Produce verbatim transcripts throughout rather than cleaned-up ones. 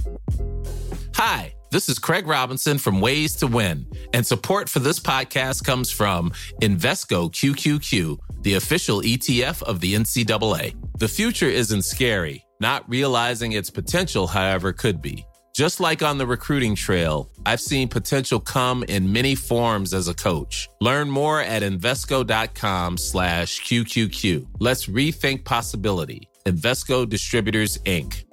Hi, this is Craig Robinson from Ways to Win, and support for this podcast comes from Invesco Q Q Q, the official E T F of the N C double A. The future isn't scary. Not realizing its potential, however, could be. Just like on the recruiting trail, I've seen potential come in many forms as a coach. Learn more at Invesco.com slash QQQ. Let's rethink possibility. Invesco Distributors, Incorporated.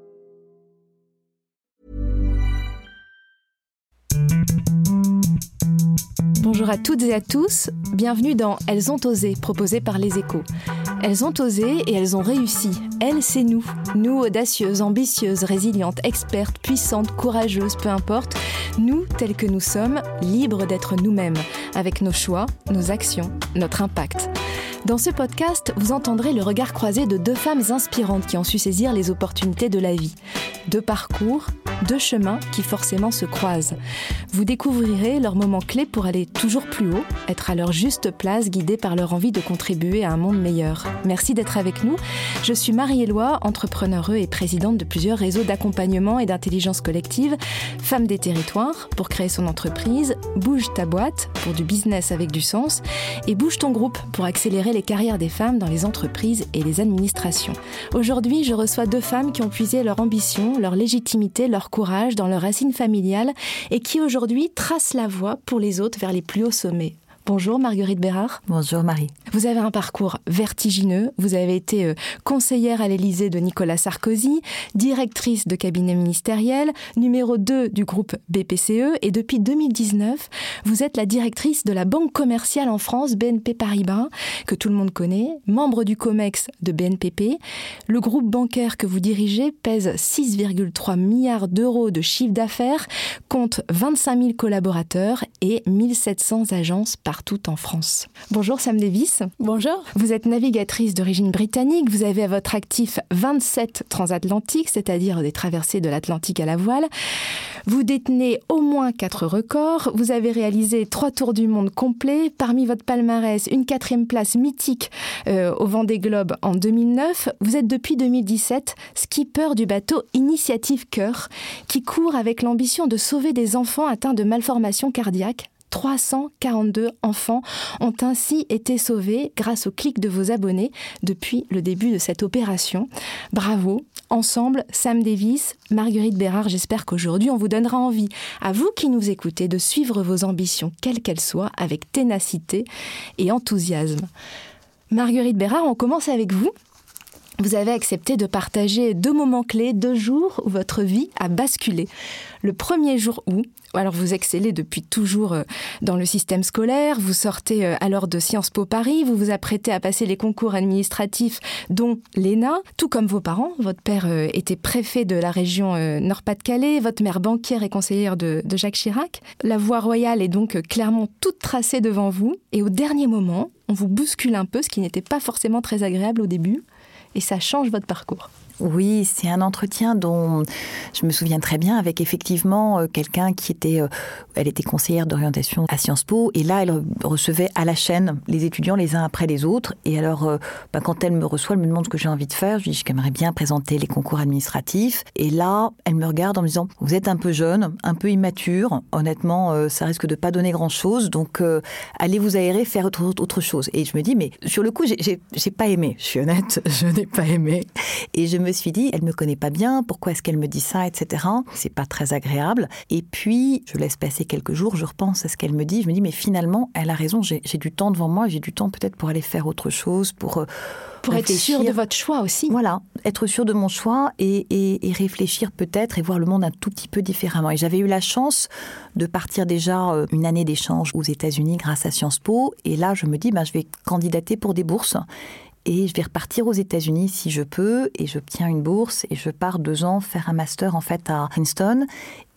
Bonjour à toutes et à tous, bienvenue dans Elles ont osé, proposé par Les Échos. Elles ont osé et elles ont réussi. Elles, c'est nous. Nous, audacieuses, ambitieuses, résilientes, expertes, puissantes, courageuses, peu importe. Nous, tels que nous sommes, libres d'être nous-mêmes, avec nos choix, nos actions, notre impact. Dans ce podcast, vous entendrez le regard croisé de deux femmes inspirantes qui ont su saisir les opportunités de la vie. Deux parcours, deux chemins qui forcément se croisent. Vous découvrirez leurs moments clés pour aller toujours plus haut, être à leur juste place, guidés par leur envie de contribuer à un monde meilleur. Merci d'être avec nous. Je suis Marie-Éloi, entrepreneure et présidente de plusieurs réseaux d'accompagnement et d'intelligence collective, Femmes des territoires pour créer son entreprise, Bouge ta boîte pour du business avec du sens et Bouge ton groupe pour accélérer les carrières des femmes dans les entreprises et les administrations. Aujourd'hui, je reçois deux femmes qui ont puisé leur ambition, leur légitimité, leur courage dans leurs racines familiales et qui aujourd'hui tracent la voie pour les autres vers les plus hauts sommets. Bonjour Marguerite Bérard. Bonjour Marie. Vous avez un parcours vertigineux. Vous avez été euh, conseillère à l'Élysée de Nicolas Sarkozy, directrice de cabinet ministériel, numéro deux du groupe B P C E et depuis deux mille dix-neuf, vous êtes la directrice de la banque commerciale en France, B N P Paribas, que tout le monde connaît, membre du COMEX de B N P P. Le groupe bancaire que vous dirigez pèse six virgule trois milliards d'euros de chiffre d'affaires, compte vingt-cinq mille collaborateurs et mille sept cents agences par partout en France. Bonjour Sam Davis. Bonjour. Vous êtes navigatrice d'origine britannique, vous avez à votre actif vingt-sept transatlantiques, c'est-à-dire des traversées de l'Atlantique à la voile. Vous détenez au moins quatre records, vous avez réalisé trois tours du monde complets, parmi votre palmarès une quatrième place mythique euh, au Vendée Globe en deux mille neuf. Vous êtes depuis deux mille dix-sept skipper du bateau Initiative Cœur, qui court avec l'ambition de sauver des enfants atteints de malformations cardiaques. trois cent quarante-deux enfants ont ainsi été sauvés grâce au clic de vos abonnés depuis le début de cette opération. Bravo. Ensemble, Sam Davis, Marguerite Bérard, j'espère qu'aujourd'hui on vous donnera envie, à vous qui nous écoutez, de suivre vos ambitions, quelles qu'elles soient, avec ténacité et enthousiasme. Marguerite Bérard, on commence avec vous. Vous avez accepté de partager deux moments clés, deux jours où votre vie a basculé. Le premier jour où, alors vous excellez depuis toujours dans le système scolaire, vous sortez alors de Sciences Po Paris, vous vous apprêtez à passer les concours administratifs dont l'E N A, tout comme vos parents. Votre père était préfet de la région Nord-Pas-de-Calais, votre mère banquière et conseillère de, de Jacques Chirac. La voie royale est donc clairement toute tracée devant vous et au dernier moment, on vous bouscule un peu, ce qui n'était pas forcément très agréable au début. Et ça change votre parcours. Oui, c'est un entretien dont je me souviens très bien avec effectivement quelqu'un qui était, elle était conseillère d'orientation à Sciences Po et là elle recevait à la chaîne les étudiants les uns après les autres et alors ben, quand elle me reçoit, elle me demande ce que j'ai envie de faire, je lui dis j'aimerais bien présenter les concours administratifs et là elle me regarde en me disant vous êtes un peu jeune, un peu immature, honnêtement ça risque de pas donner grand chose donc euh, allez vous aérer, faire autre, autre chose et je me dis mais sur le coup j'ai, j'ai, j'ai pas aimé, je suis honnête, je n'ai pas aimé et je me suis dit, elle me connaît pas bien, pourquoi est-ce qu'elle me dit ça, et cetera. C'est pas très agréable. Et puis, je laisse passer quelques jours, je repense à ce qu'elle me dit, je me dis, mais finalement, elle a raison, j'ai, j'ai du temps devant moi, j'ai du temps peut-être pour aller faire autre chose, pour... Pour être sûre de votre choix aussi. Voilà, être sûre de mon choix et, et, et réfléchir peut-être et voir le monde un tout petit peu différemment. Et j'avais eu la chance de partir déjà une année d'échange aux États-Unis grâce à Sciences Po. Et là, je me dis, ben, je vais candidater pour des bourses. Et je vais repartir aux États-Unis si je peux, et j'obtiens une bourse, et je pars deux ans faire un master en fait à Princeton.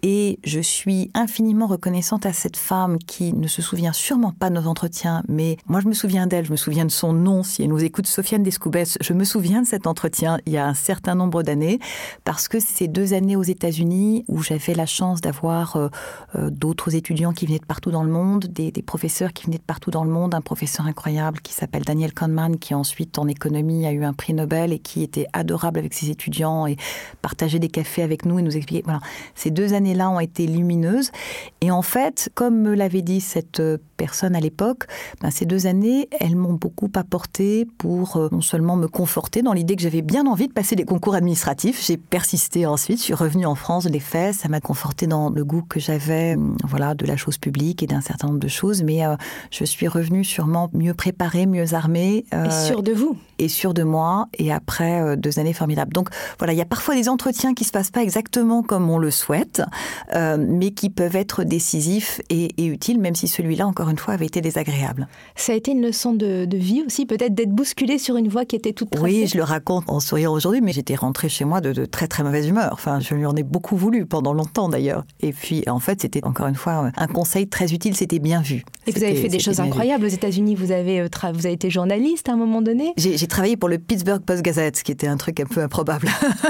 Et je suis infiniment reconnaissante à cette femme qui ne se souvient sûrement pas de nos entretiens, mais moi je me souviens d'elle, je me souviens de son nom. Si elle nous écoute, Sofiane Descoubès, je me souviens de cet entretien il y a un certain nombre d'années, parce que c'est deux années aux États-Unis où j'avais la chance d'avoir euh, euh, d'autres étudiants qui venaient de partout dans le monde, des, des professeurs qui venaient de partout dans le monde, un professeur incroyable qui s'appelle Daniel Kahneman, qui ensuite en économie a eu un prix Nobel et qui était adorable avec ses étudiants et partageait des cafés avec nous et nous expliquait. Voilà, ces deux années-là ont été lumineuses. Et en fait, comme me l'avait dit cette personne à l'époque, ben ces deux années, elles m'ont beaucoup apporté pour euh, non seulement me conforter dans l'idée que j'avais bien envie de passer des concours administratifs. J'ai persisté ensuite, je suis revenue en France, je l'ai fait, ça m'a conforté dans le goût que j'avais, euh, voilà, de la chose publique et d'un certain nombre de choses. Mais euh, je suis revenue sûrement mieux préparée, mieux armée. Euh, et sûre de vous. Et sûre de moi. Et après euh, deux années formidables. Donc voilà, il y a parfois des entretiens qui se passent pas exactement comme on le souhaite, euh, mais qui peuvent être décisifs et, et utiles, même si celui-là, encore une fois, avait été désagréable. Ça a été une leçon de, de vie aussi, peut-être d'être bousculée sur une voie qui était toute tracée. Oui, je le raconte en souriant aujourd'hui, mais j'étais rentrée chez moi de, de très très mauvaise humeur. Enfin, je lui en ai beaucoup voulu pendant longtemps d'ailleurs. Et puis, en fait, c'était encore une fois un conseil très utile, c'était bien vu. Et vous avez fait des choses incroyables vu. Aux États-Unis. Vous avez, tra- vous avez été journaliste à un moment donné. J'ai, j'ai travaillé pour le Pittsburgh Post-Gazette, ce qui était un truc un peu improbable.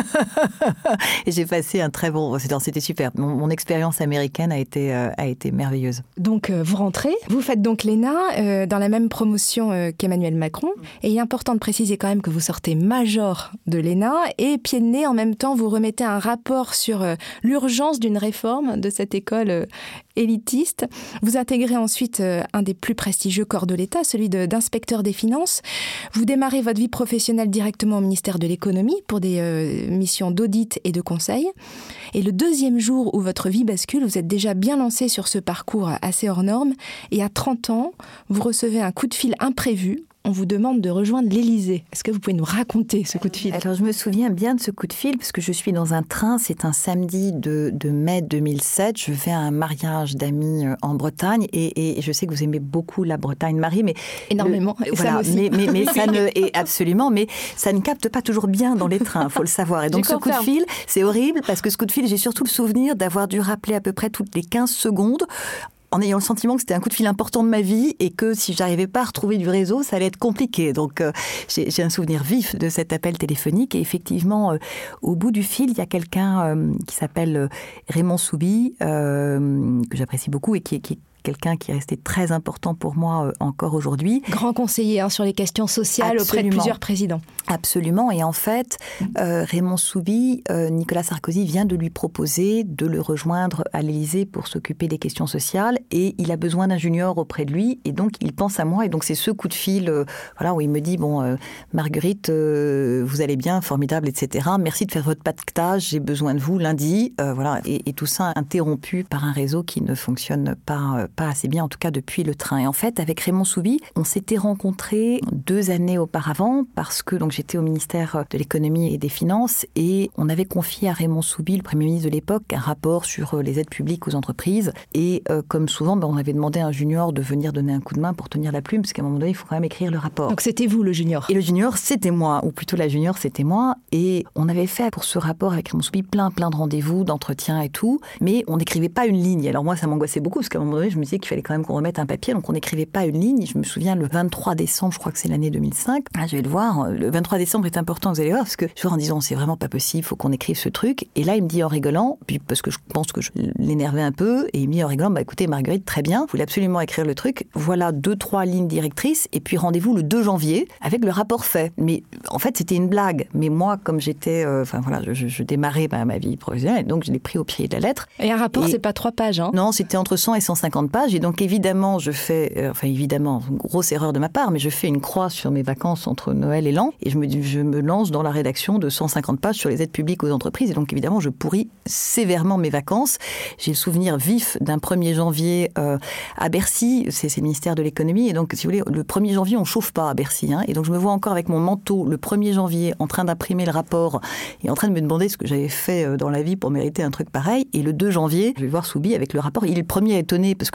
Et j'ai passé un très bon... C'était, c'était super. Mon, mon expérience américaine a été, euh, a été merveilleuse. Donc, euh, vous rentrez. Vous faites donc l'E N A euh, dans la même promotion euh, qu'Emmanuel Macron. Et il est important de préciser quand même que vous sortez major de l'E N A et pied de nez, en même temps, vous remettez un rapport sur euh, l'urgence d'une réforme de cette école euh, élitiste. Vous intégrez ensuite euh, un des plus prestigieux corps de l'État, celui de, d'inspecteur des finances. Vous démarrez votre vie professionnelle directement au ministère de l'économie pour des euh, missions d'audit et de conseil. Et le deuxième jour où votre vie bascule, vous êtes déjà bien lancé sur ce parcours assez hors norme. Et à trente ans, vous recevez un coup de fil imprévu. On vous demande de rejoindre l'Élysée. Est-ce que vous pouvez nous raconter ce coup de fil ? Alors, je me souviens bien de ce coup de fil, parce que je suis dans un train, c'est un samedi de, de mai deux mille sept, je vais à un mariage d'amis en Bretagne, et, et je sais que vous aimez beaucoup la Bretagne, Marie, mais... Énormément, le, et voilà, ça aussi. Mais, mais, mais ça ne... Et absolument, mais ça ne capte pas toujours bien dans les trains, il faut le savoir. Et donc, ce coup de fil, c'est horrible, parce que ce coup de fil, j'ai surtout le souvenir d'avoir dû rappeler à peu près toutes les quinze secondes, en ayant le sentiment que c'était un coup de fil important de ma vie et que si j'arrivais pas à retrouver du réseau, ça allait être compliqué. Donc, euh, j'ai, j'ai un souvenir vif de cet appel téléphonique. Et effectivement, euh, au bout du fil, il y a quelqu'un euh, qui s'appelle euh, Raymond Soubi, euh, que j'apprécie beaucoup et qui, qui quelqu'un qui est resté très important pour moi euh, encore aujourd'hui. Grand conseiller hein, sur les questions sociales. Absolument. Auprès de plusieurs présidents. Absolument. Et en fait, euh, Raymond Soubi, euh, Nicolas Sarkozy vient de lui proposer de le rejoindre à l'Élysée pour s'occuper des questions sociales. Et il a besoin d'un junior auprès de lui. Et donc, il pense à moi. Et donc, c'est ce coup de fil euh, voilà, où il me dit, bon, euh, Marguerite, euh, vous allez bien, formidable, et cetera. Merci de faire votre pactage. J'ai besoin de vous lundi. Euh, voilà. Et, et tout ça interrompu par un réseau qui ne fonctionne pas euh, pas assez bien, en tout cas depuis le train. Et en fait, avec Raymond Soubi, on s'était rencontrés deux années auparavant parce que donc j'étais au ministère de l'économie et des finances et on avait confié à Raymond Soubi, le Premier ministre de l'époque, un rapport sur les aides publiques aux entreprises. Et euh, comme souvent, ben, on avait demandé à un junior de venir donner un coup de main pour tenir la plume, parce qu'à un moment donné, il faut quand même écrire le rapport. Donc c'était vous le junior. Et le junior, c'était moi, ou plutôt la junior, c'était moi. Et on avait fait pour ce rapport avec Raymond Soubi plein, plein de rendez-vous, d'entretiens et tout, mais on n'écrivait pas une ligne. Alors moi, ça m'angoissait beaucoup, parce qu'à un moment donné, je me disais qu'il fallait quand même qu'on remette un papier, donc on n'écrivait pas une ligne. Je me souviens, le vingt-trois décembre, je crois que c'est l'année deux mille cinq, ah, je vais le voir, le vingt-trois décembre est important, vous allez voir, parce que je vois en disant, c'est vraiment pas possible, il faut qu'on écrive ce truc. Et là, il me dit en rigolant, puis parce que je pense que je l'énervais un peu, et il me dit en rigolant, bah écoutez Marguerite, très bien, vous voulez absolument écrire le truc, voilà deux, trois lignes directrices, et puis rendez-vous le deux janvier, avec le rapport fait. Mais en fait, c'était une blague. Mais moi, comme j'étais, euh, enfin voilà, je, je démarrais bah, ma vie professionnelle, donc je l'ai pris au pied de la lettre. Et un rapport, et c'est pas trois pages, hein ? Non, c'était entre cent et cent cinquante pages, et donc évidemment, je fais, euh, enfin évidemment, grosse erreur de ma part, mais je fais une croix sur mes vacances entre Noël et l'an, et je me, je me lance dans la rédaction de cent cinquante pages sur les aides publiques aux entreprises, et donc évidemment, je pourris sévèrement mes vacances. J'ai le souvenir vif d'un premier janvier euh, à Bercy, c'est, c'est le ministère de l'économie, et donc, si vous voulez, le premier janvier, on chauffe pas à Bercy, hein, et donc je me vois encore avec mon manteau le premier janvier en train d'imprimer le rapport et en train de me demander ce que j'avais fait dans la vie pour mériter un truc pareil, et le deux janvier, je vais voir Soubi avec le rapport, il est le premier étonné, parce que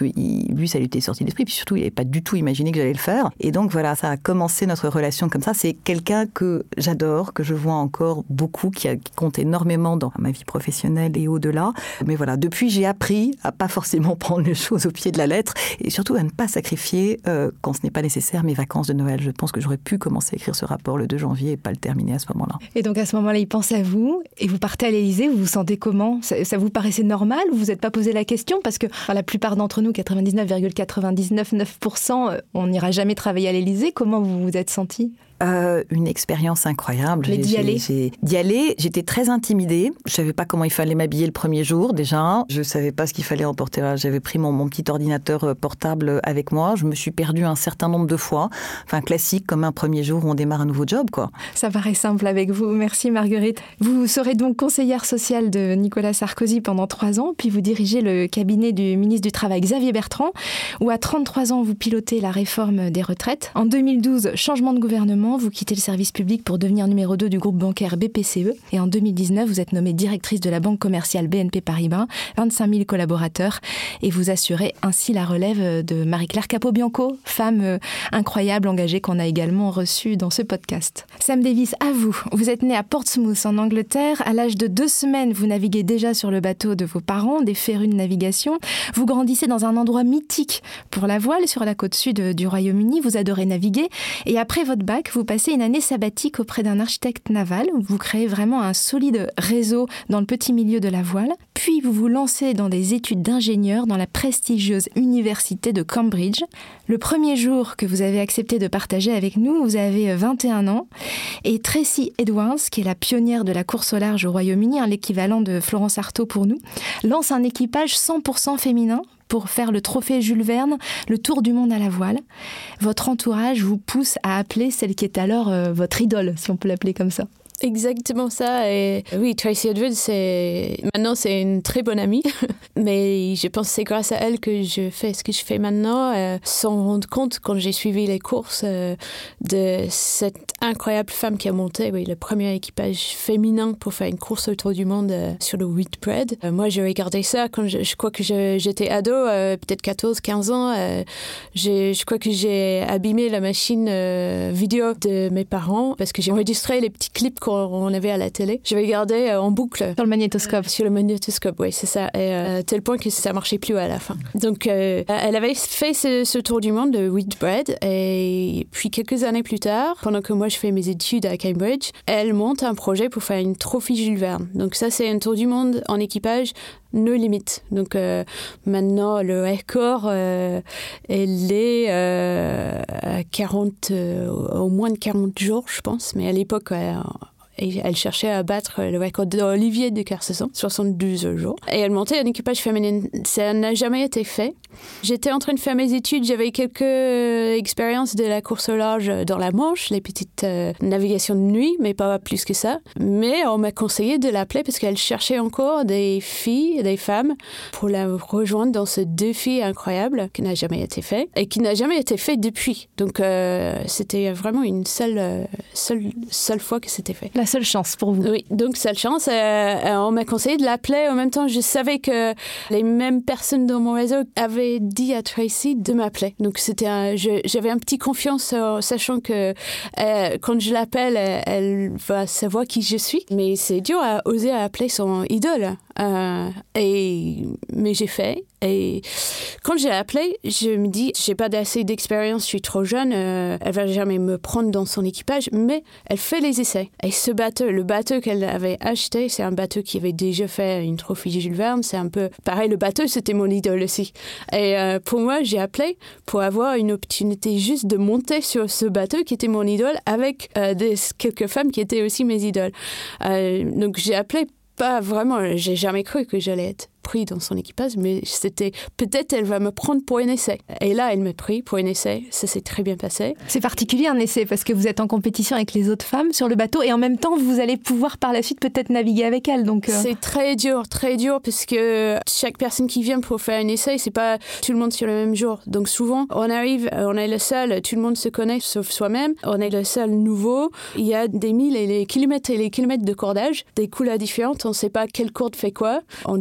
que il, lui, ça lui était sorti d'esprit. Puis surtout, il n'avait pas du tout imaginé que j'allais le faire. Et donc, voilà, ça a commencé notre relation comme ça. C'est quelqu'un que j'adore, que je vois encore beaucoup, qui, a, qui compte énormément dans ma vie professionnelle et au-delà. Mais voilà, depuis, j'ai appris à pas forcément prendre les choses au pied de la lettre et surtout à ne pas sacrifier, euh, quand ce n'est pas nécessaire, mes vacances de Noël. Je pense que j'aurais pu commencer à écrire ce rapport le deux janvier et pas le terminer à ce moment-là. Et donc, à ce moment-là, il pense à vous et vous partez à l'Élysée. Vous vous sentez comment ? ça, ça vous paraissait normal ou vous n'êtes pas posé la question ? Parce que enfin, la plupart d'entre nous, quatre-vingt-dix-neuf virgule quatre-vingt-dix-neuf pour cent, on n'ira jamais travailler à l'Élysée. Comment vous vous êtes senti ? Euh, une expérience incroyable. Mais d'y aller. J'ai, d'y aller, j'étais très intimidée. Je savais pas comment il fallait m'habiller le premier jour déjà. Je savais pas ce qu'il fallait emporter. J'avais pris mon, mon petit ordinateur portable avec moi. Je me suis perdue un certain nombre de fois. Enfin, classique comme un premier jour où on démarre un nouveau job, quoi. Ça paraît simple avec vous. Merci Marguerite. Vous serez donc conseillère sociale de Nicolas Sarkozy pendant trois ans, puis vous dirigez le cabinet du ministre du Travail Xavier Bertrand, où à trente-trois ans, vous pilotez la réforme des retraites. En deux mille douze, changement de gouvernement. Vous quittez le service public pour devenir numéro deux du groupe bancaire B P C E. Et en deux mille dix-neuf, vous êtes nommée directrice de la banque commerciale B N P Paribas, vingt-cinq mille collaborateurs. Et vous assurez ainsi la relève de Marie-Claire Capobianco, femme incroyable, engagée, qu'on a également reçue dans ce podcast. Sam Davis, à vous. Vous êtes née à Portsmouth, en Angleterre. À l'âge de deux semaines, vous naviguez déjà sur le bateau de vos parents, des férus de navigation. Vous grandissez dans un endroit mythique pour la voile, sur la côte sud du Royaume-Uni. Vous adorez naviguer. Et après votre bac, vous passez une année sabbatique auprès d'un architecte naval. Vous créez vraiment un solide réseau dans le petit milieu de la voile. Puis vous vous lancez dans des études d'ingénieur dans la prestigieuse université de Cambridge. Le premier jour que vous avez accepté de partager avec nous, vous avez vingt et un ans. Et Tracy Edwards, qui est la pionnière de la course au large au Royaume-Uni, hein, l'équivalent de Florence Artaud pour nous, lance un équipage cent pour cent féminin pour faire le trophée Jules Verne, le tour du monde à la voile. Votre entourage vous pousse à appeler celle qui est alors euh, votre idole, si on peut l'appeler comme ça. Exactement ça. Et oui, Tracy Edwards, c'est... maintenant c'est une très bonne amie, mais je pense que c'est grâce à elle que je fais ce que je fais maintenant, euh, sans rendre compte quand j'ai suivi les courses euh, de cette incroyable femme qui a monté oui, le premier équipage féminin pour faire une course autour du monde euh, sur le Whitbread. Euh, moi, j'ai regardé ça quand je, je crois que je, j'étais ado, euh, peut-être quatorze quinze ans. Euh, j'ai, je crois que j'ai abîmé la machine euh, vidéo de mes parents parce que j'ai enregistré les petits clips qu'on on avait à la télé. Je vais garder euh, en boucle. Sur le magnétoscope. Euh, sur le magnétoscope, oui, c'est ça. Et euh, à tel point que ça marchait plus à la fin. Donc, euh, elle avait fait ce, ce tour du monde de Whitbread. Et puis, quelques années plus tard, pendant que moi, je fais mes études à Cambridge, elle monte un projet pour faire une trophée Jules Verne. Donc, ça, c'est un tour du monde en équipage no limite. Donc, euh, maintenant, le record, euh, elle est euh, à quarante, euh, au moins de quarante jours, je pense. Mais à l'époque, euh, et elle cherchait à battre le record d'Olivier de Kersauzon, soixante-douze jours. Et elle montait un équipage féminin. Ça n'a jamais été fait. J'étais en train de faire mes études, j'avais quelques expériences de la course au large dans la Manche, les petites euh, navigations de nuit, mais pas plus que ça. Mais on m'a conseillé de l'appeler parce qu'elle cherchait encore des filles, des femmes, pour la rejoindre dans ce défi incroyable qui n'a jamais été fait et qui n'a jamais été fait depuis. Donc euh, c'était vraiment une seule, seule, seule fois que c'était fait. La seule chance pour vous. Oui, donc seule chance. Euh, on m'a conseillé de l'appeler. En même temps, je savais que les mêmes personnes dans mon réseau avaient dit à Tracy de m'appeler. Donc c'était un, je, j'avais un petit confiance euh, sachant que euh, quand je l'appelle, elle, elle va savoir qui je suis. Mais c'est dur à oser appeler son idole. Euh, et, mais j'ai fait. Et quand j'ai appelé, je me dis, j'ai pas assez d'expérience, je suis trop jeune, euh, elle va jamais me prendre dans son équipage, mais elle fait les essais. Et ce bateau, le bateau qu'elle avait acheté, c'est un bateau qui avait déjà fait une trophée Jules Verne, c'est un peu pareil, le bateau, c'était mon idole aussi. Et euh, pour moi, j'ai appelé pour avoir une opportunité juste de monter sur ce bateau qui était mon idole avec euh, des, quelques femmes qui étaient aussi mes idoles. Euh, donc j'ai appelé pas vraiment, j'ai jamais cru que j'allais être pris dans son équipage, mais c'était peut-être elle va me prendre pour un essai. Et là, elle m'a pris pour un essai. Ça s'est très bien passé. C'est particulier un essai parce que vous êtes en compétition avec les autres femmes sur le bateau et en même temps, vous allez pouvoir par la suite peut-être naviguer avec elles. Donc euh... c'est très dur, très dur parce que chaque personne qui vient pour faire un essai, c'est pas tout le monde sur le même jour. Donc souvent, on arrive, on est le seul, tout le monde se connaît sauf soi-même. On est le seul nouveau. Il y a des milles et des kilomètres et des kilomètres de cordage, des couleurs différentes. On ne sait pas quelle corde fait quoi. On découvre un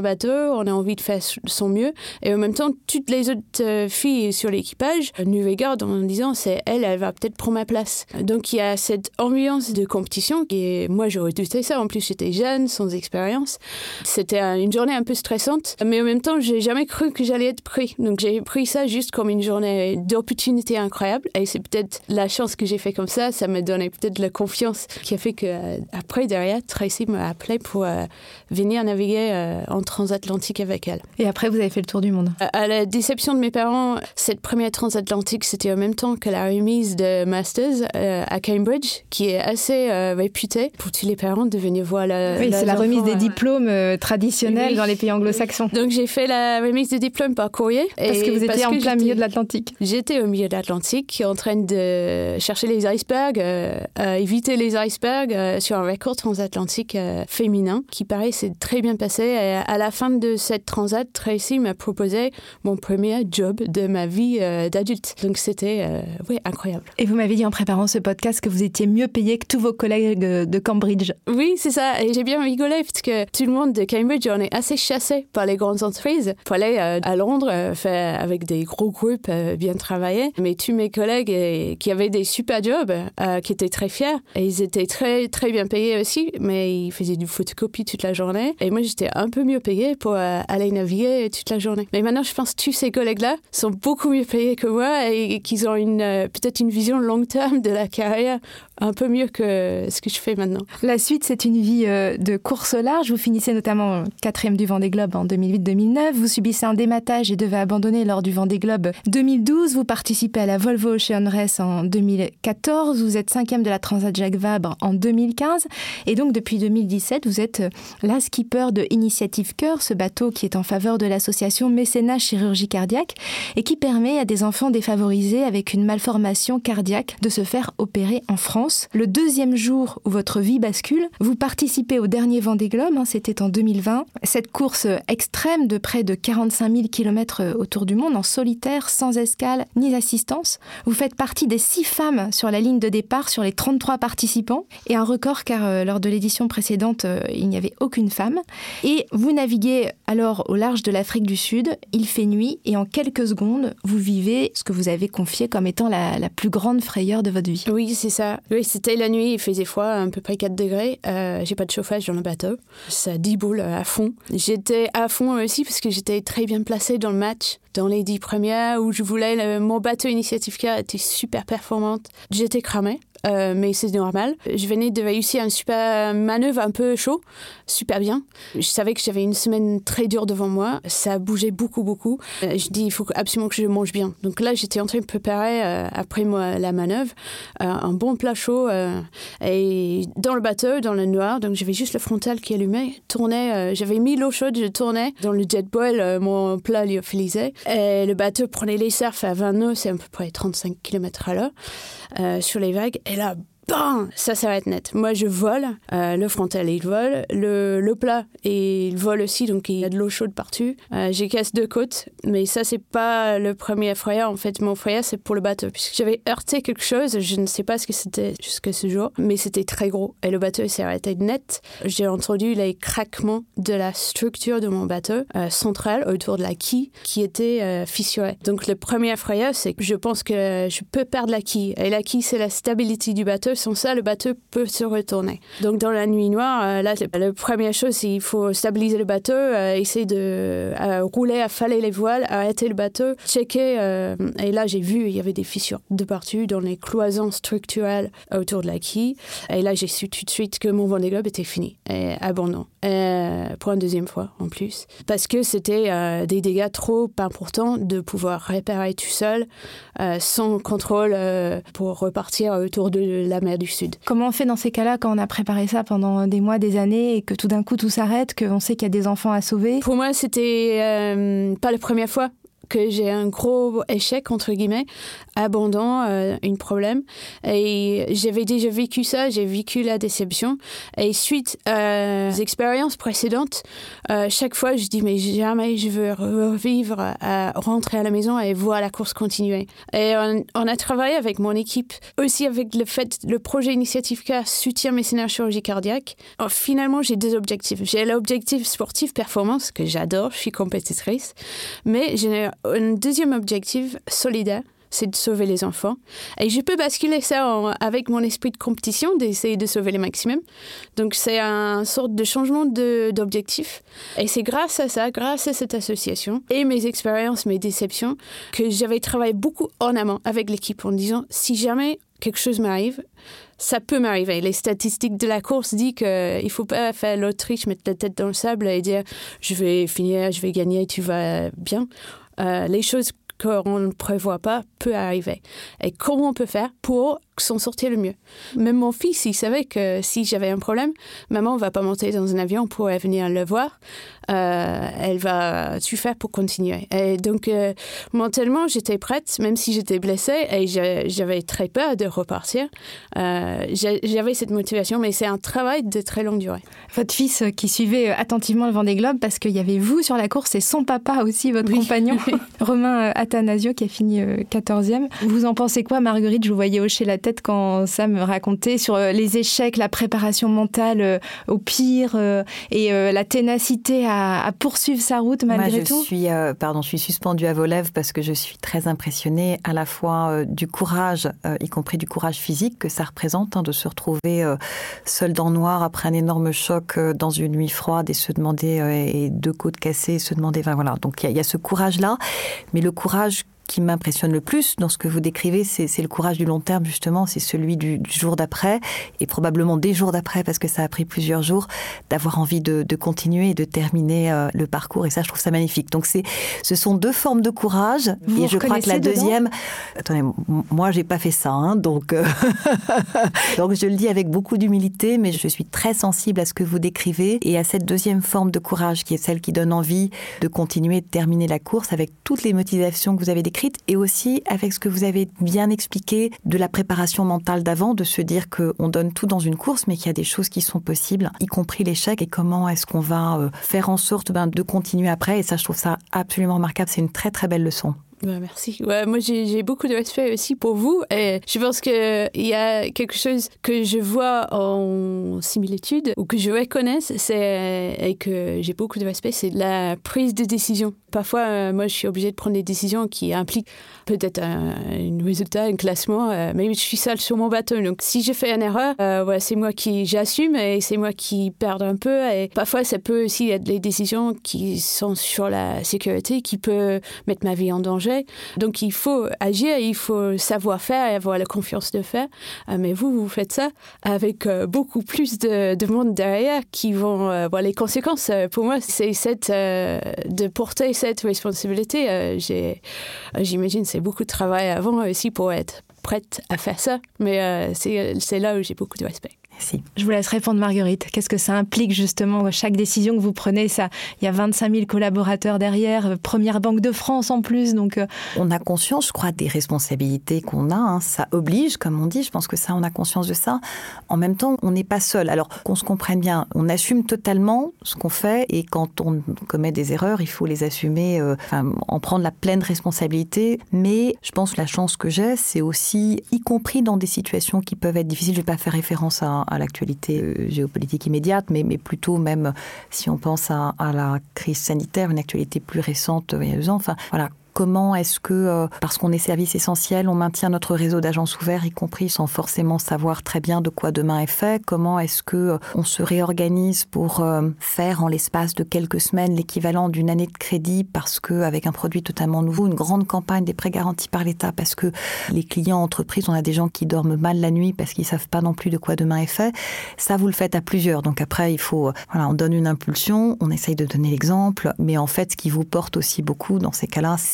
un bateau, on a envie de faire son mieux. Et en même temps, toutes les autres euh, filles sur l'équipage nous regardent en disant c'est elle, elle va peut-être prendre ma place. Donc il y a cette ambiance de compétition qui est, moi j'aurais douté ça. En plus j'étais jeune, sans expérience. C'était une journée un peu stressante, mais en même temps j'ai jamais cru que j'allais être pris. Donc j'ai pris ça juste comme une journée d'opportunité incroyable. Et c'est peut-être la chance que j'ai fait comme ça. Ça m'a donné peut-être la confiance qui a fait que euh, après derrière Tracy m'a appelé pour euh, venir naviguer euh, en transatlantique avec elle. Et après vous avez fait le tour du monde. À la déception de mes parents, cette première transatlantique, c'était en même temps que la remise de Masters euh, à Cambridge, qui est assez euh, réputée pour tous les parents de venir voir la... Oui, c'est la enfants, remise des euh, diplômes euh, traditionnels oui. dans les pays anglo-saxons. Donc j'ai fait la remise des diplômes par courrier. Parce et que vous étiez en plein milieu de l'Atlantique. J'étais au milieu de l'Atlantique, en train de chercher les icebergs, euh, euh, éviter les icebergs euh, sur un record transatlantique euh, féminin, qui paraît s'est très bien passé. Et à la fin de cette transat, Tracy m'a proposé mon premier job de ma vie euh, d'adulte. Donc c'était euh, ouais, incroyable. Et vous m'avez dit en préparant ce podcast que vous étiez mieux payé que tous vos collègues de Cambridge. Oui, c'est ça. Et j'ai bien rigolé parce que tout le monde de Cambridge, on est assez chassé par les grandes entreprises pour aller euh, à Londres, euh, faire avec des gros groupes euh, bien travaillés. Mais tous mes collègues et, qui avaient des super jobs, euh, qui étaient très fiers, et ils étaient très, très bien payés aussi, mais ils faisaient du photocopie toute la journée. Et moi, j'étais un peu mieux payée pour euh, aller naviguer toute la journée. Mais maintenant, je pense que tous ces collègues-là sont beaucoup mieux payés que moi et qu'ils ont une, euh, peut-être une vision long terme de la carrière un peu mieux que ce que je fais maintenant. La suite, c'est une vie euh, de course au large. Vous finissez notamment quatrième du Vendée Globe en deux mille huit deux mille neuf. Vous subissez un dématage et devez abandonner lors du Vendée Globe deux mille douze. Vous participez à la Volvo Ocean Race en deux mille quatorze. Vous êtes cinquième de la Transat Jacques Vabre en deux mille quinze. Et donc, depuis deux mille dix-sept, vous êtes la skipper de Initiative Cœur, ce bateau qui est en faveur de l'association Mécénat Chirurgie Cardiaque et qui permet à des enfants défavorisés avec une malformation cardiaque de se faire opérer en France. Le deuxième jour où votre vie bascule, vous participez au dernier Vendée Globe, hein, c'était en deux mille vingt. Cette course extrême de près de quarante-cinq mille kilomètres autour du monde, en solitaire, sans escale ni assistance. Vous faites partie des six femmes sur la ligne de départ sur les trente-trois participants. Et un record car euh, lors de l'édition précédente, euh, il n'y avait aucune femme. Et vous naviguez alors au large de l'Afrique du Sud. Il fait nuit et en quelques secondes, vous vivez ce que vous avez confié comme étant la, la plus grande frayeur de votre vie. Oui, c'est ça. Oui, c'était la nuit, il faisait froid, à peu près quatre degrés. Euh, j'ai pas de chauffage dans le bateau. Ça déboule à fond. J'étais à fond aussi parce que j'étais très bien placée dans le match. Dans les dix premières où je voulais, le, mon bateau Initiative Cœur était super performante. J'étais cramée. Euh, mais c'est normal. Je venais de réussir une super manœuvre un peu chaud, super bien. Je savais que j'avais une semaine très dure devant moi. Ça bougeait beaucoup, beaucoup. Euh, je dis, il faut absolument que je mange bien. Donc là, j'étais en train de préparer, euh, après moi, la manœuvre, euh, un bon plat chaud. Euh, et dans le bateau, dans le noir, donc j'avais juste le frontal qui allumait, tournait. Euh, j'avais mis l'eau chaude, je tournais. Dans le jet boil, euh, mon plat lyophilisé. Et le bateau prenait les surfs à vingt nœuds, c'est à peu près trente-cinq kilomètres à l'heure, euh, sur les vagues. Et là, bam, ça s'arrête net. Moi, je vole, euh, le frontal, il vole, le, le plat, et il vole aussi, donc il y a de l'eau chaude partout. Euh, j'ai cassé deux côtes, mais ça, c'est pas le premier frayeur. En fait, mon frayeur, c'est pour le bateau, puisque j'avais heurté quelque chose, je ne sais pas ce que c'était jusqu'à ce jour, mais c'était très gros, et le bateau s'est arrêté net. J'ai entendu les craquements de la structure de mon bateau euh, central, autour de la quille, qui était euh, fissurée. Donc, le premier frayeur, c'est que je pense que je peux perdre la quille, et la quille, c'est la stabilité du bateau. Sans ça, le bateau peut se retourner. Donc, dans la nuit noire, euh, là, la première chose, c'est qu'il faut stabiliser le bateau, euh, essayer de euh, rouler, affaler les voiles, arrêter le bateau, checker. Euh, et là, j'ai vu, il y avait des fissures de partout dans les cloisons structurelles autour de la quille. Et là, j'ai su tout de suite que mon Vendée Globe était fini, et abandon. Euh, pour une deuxième fois, en plus. Parce que c'était euh, des dégâts trop importants de pouvoir réparer tout seul, euh, sans contrôle, euh, pour repartir autour de la mer du Sud. Comment on fait dans ces cas-là quand on a préparé ça pendant des mois, des années et que tout d'un coup tout s'arrête, qu'on sait qu'il y a des enfants à sauver? Pour moi, c'était euh, pas la première fois que j'ai un gros échec, entre guillemets, abandon, euh, un problème. Et j'avais déjà vécu ça, j'ai vécu la déception. Et suite euh, aux expériences précédentes, euh, chaque fois, je dis, mais jamais je veux revivre à rentrer à la maison et voir la course continuer. Et on, on a travaillé avec mon équipe, aussi avec le fait, le projet Initiative K soutient mécénat chirurgie cardiaque. Alors, finalement, j'ai deux objectifs. J'ai l'objectif sportif performance, que j'adore, je suis compétitrice, mais j'ai un deuxième objectif solidaire, c'est de sauver les enfants. Et je peux basculer ça en, avec mon esprit de compétition, d'essayer de sauver le maximum. Donc, c'est un sorte de changement de, d'objectif. Et c'est grâce à ça, grâce à cette association et mes expériences, mes déceptions, que j'avais travaillé beaucoup en amont avec l'équipe en disant, si jamais quelque chose m'arrive, ça peut m'arriver. Les statistiques de la course disent qu'il ne faut pas faire l'autruche, mettre la tête dans le sable et dire « je vais finir, je vais gagner, tu vas bien euh, ». Les choses qu'on ne prévoit pas peut arriver. Et comment on peut faire pour s'en sortir le mieux? Même mon fils, il savait que si j'avais un problème, maman ne va pas monter dans un avion pour venir le voir. Euh, elle va tout faire pour continuer. Et donc, euh, mentalement, j'étais prête, même si j'étais blessée et j'avais très peur de repartir. Euh, j'avais cette motivation, mais c'est un travail de très longue durée. Votre fils qui suivait attentivement le Vendée Globe, parce qu'il y avait vous sur la course et son papa aussi, votre oui. compagnon, Romain Attanasio, qui a fini quatorzième. Vous en pensez quoi, Marguerite? Je vous voyais hocher la tête quand ça me racontait sur les échecs, la préparation mentale au pire et la ténacité à, à poursuivre sa route malgré Moi, je tout. Suis, euh, pardon, je suis suspendue à vos lèvres parce que je suis très impressionnée à la fois euh, du courage, euh, y compris du courage physique que ça représente, hein, de se retrouver euh, seul dans le noir après un énorme choc euh, dans une nuit froide et se demander, euh, et deux côtes cassées, se demander, enfin voilà. Donc il y, y a ce courage-là, mais le courage qui m'impressionne le plus dans ce que vous décrivez, c'est, c'est le courage du long terme, justement, c'est celui du, du jour d'après, et probablement des jours d'après, parce que ça a pris plusieurs jours, d'avoir envie de, de continuer et de terminer euh, le parcours, et ça, je trouve ça magnifique. Donc, c'est, ce sont deux formes de courage, vous et je crois que la deuxième... dedans Attendez, moi, j'ai pas fait ça, hein, donc, euh... donc je le dis avec beaucoup d'humilité, mais je suis très sensible à ce que vous décrivez, et à cette deuxième forme de courage, qui est celle qui donne envie de continuer, de terminer la course, avec toutes les motivations que vous avez décrites, et aussi avec ce que vous avez bien expliqué de la préparation mentale d'avant, de se dire qu'on donne tout dans une course, mais qu'il y a des choses qui sont possibles, y compris l'échec, et comment est-ce qu'on va faire en sorte ben, de continuer après. Et ça, je trouve ça absolument remarquable. C'est une très, très belle leçon. Ouais, merci. Ouais, moi, j'ai, j'ai beaucoup de respect aussi pour vous. Et je pense qu'il y a quelque chose que je vois en similitude ou que je reconnais, c'est, et que j'ai beaucoup de respect, c'est la prise de décision. Parfois, euh, moi, je suis obligée de prendre des décisions qui impliquent peut-être un, un résultat, un classement, euh, mais je suis seule sur mon bateau. Donc, si je fais une erreur, euh, ouais, c'est moi qui j'assume et c'est moi qui perds un peu. Et parfois, ça peut aussi être des décisions qui sont sur la sécurité, qui peuvent mettre ma vie en danger. Donc, il faut agir, il faut savoir faire et avoir la confiance de faire. Euh, mais vous, vous faites ça avec euh, beaucoup plus de, de monde derrière qui vont euh, voir les conséquences. Euh, pour moi, c'est cette, euh, de porter cette responsabilité. Euh, j'ai, euh, j'imagine c'est beaucoup de travail avant aussi pour être prête à faire ça. Mais euh, c'est, c'est là où j'ai beaucoup de respect. Merci. Je vous laisse répondre, Marguerite. Qu'est-ce que ça implique, justement, chaque décision que vous prenez? Ça, il y a vingt-cinq mille collaborateurs derrière, première banque de France en plus. Donc... On a conscience, je crois, des responsabilités qu'on a. Hein. Ça oblige, comme on dit. Je pense que ça, on a conscience de ça. En même temps, on n'est pas seul. Alors, qu'on se comprenne bien, on assume totalement ce qu'on fait. Et quand on commet des erreurs, il faut les assumer, euh, enfin, en prendre la pleine responsabilité. Mais je pense que la chance que j'ai, c'est aussi, y compris dans des situations qui peuvent être difficiles, je ne vais pas faire référence à à l'actualité euh, géopolitique immédiate, mais, mais plutôt même si on pense à, à la crise sanitaire, une actualité plus récente, il y a deux ans. Enfin, voilà. Comment est-ce que, euh, parce qu'on est service essentiel, on maintient notre réseau d'agences ouverts, y compris sans forcément savoir très bien de quoi demain est fait? Comment est-ce que euh, on se réorganise pour euh, faire en l'espace de quelques semaines l'équivalent d'une année de crédit, parce que avec un produit totalement nouveau, une grande campagne des prêts garantis par l'État, parce que les clients entreprises, on a des gens qui dorment mal la nuit parce qu'ils savent pas non plus de quoi demain est fait. Ça, vous le faites à plusieurs. Donc après, il faut, euh, voilà, on donne une impulsion, on essaye de donner l'exemple, mais en fait, ce qui vous porte aussi beaucoup dans ces cas-là, c'est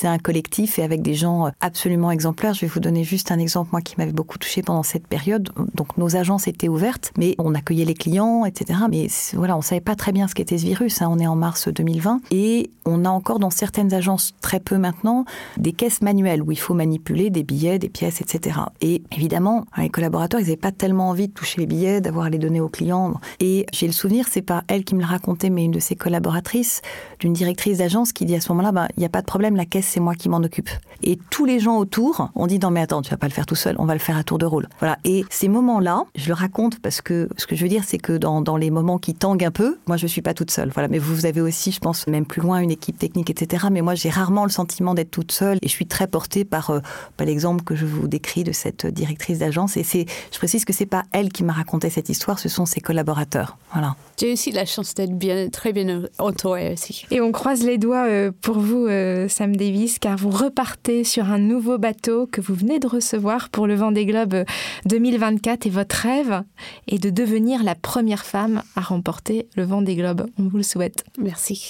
c'est un collectif et avec des gens absolument exemplaires. Je vais vous donner juste un exemple, moi, qui m'avait beaucoup touchée pendant cette période. Donc, nos agences étaient ouvertes, mais on accueillait les clients, et cetera. Mais voilà, on ne savait pas très bien ce qu'était ce virus. Hein. On est en mars deux mille vingt et on a encore dans certaines agences, très peu maintenant, des caisses manuelles où il faut manipuler des billets, des pièces, et cetera. Et évidemment, les collaborateurs, ils n'avaient pas tellement envie de toucher les billets, d'avoir à les donner aux clients. Et j'ai le souvenir, c'est pas elle qui me le racontait, mais une de ses collaboratrices, d'une directrice d'agence qui dit à ce moment-là, bah, il n'y a pas de problème, la caisse, c'est moi qui m'en occupe. Et tous les gens autour ont dit, non mais attends, tu vas pas le faire tout seul, on va le faire à tour de rôle. Voilà. Et ces moments-là, je le raconte parce que ce que je veux dire, c'est que dans, dans les moments qui tanguent un peu, moi je suis pas toute seule. Voilà. Mais vous, vous avez aussi, je pense, même plus loin, une équipe technique, et cetera. Mais moi, j'ai rarement le sentiment d'être toute seule et je suis très portée par, euh, par l'exemple que je vous décris de cette directrice d'agence. Et c'est, je précise que c'est pas elle qui m'a raconté cette histoire, ce sont ses collaborateurs. Voilà. J'ai aussi la chance d'être bien, très bien entourée aussi. Et on croise les doigts pour vous, Sam Davis, car vous repartez sur un nouveau bateau que vous venez de recevoir pour le Vendée Globe deux mille vingt-quatre. Et votre rêve est de devenir la première femme à remporter le Vendée Globe. On vous le souhaite. Merci.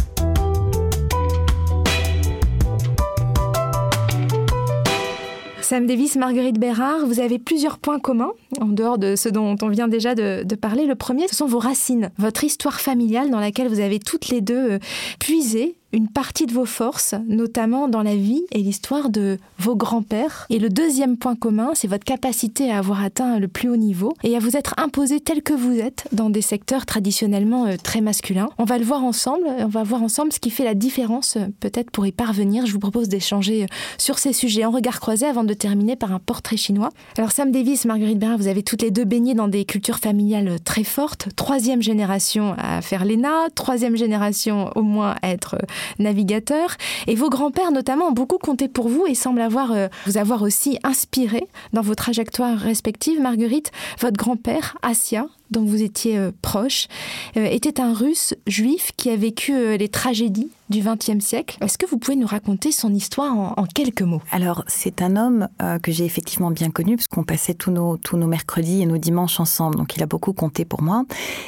Sam Davis, Marguerite Bérard, vous avez plusieurs points communs, en dehors de ce dont on vient déjà de, de parler. Le premier, ce sont vos racines, votre histoire familiale dans laquelle vous avez toutes les deux euh, puisé une partie de vos forces, notamment dans la vie et l'histoire de vos grands-pères. Et le deuxième point commun, c'est votre capacité à avoir atteint le plus haut niveau et à vous être imposé tel que vous êtes dans des secteurs traditionnellement euh, très masculins. On va le voir ensemble, on va voir ensemble ce qui fait la différence, euh, peut-être pour y parvenir. Je vous propose d'échanger euh, sur ces sujets en regard croisé avant de terminer par un portrait chinois. Alors Sam Davis, Marguerite Bérard, vous avez toutes les deux baigné dans des cultures familiales très fortes. Troisième génération à faire l'E N A, troisième génération au moins à être euh, navigateur. Et vos grands-pères, notamment, ont beaucoup compté pour vous et semblent avoir, euh, vous avoir aussi inspiré dans vos trajectoires respectives. Marguerite, votre grand-père, Assia, dont vous étiez euh, proche, euh, était un Russe juif qui a vécu euh, les tragédies du vingtième siècle. Est-ce que vous pouvez nous raconter son histoire en, en quelques mots ? Alors, c'est un homme euh, que j'ai effectivement bien connu, parce qu'on passait tous nos, tous nos mercredis et nos dimanches ensemble. Donc, il a beaucoup compté pour moi.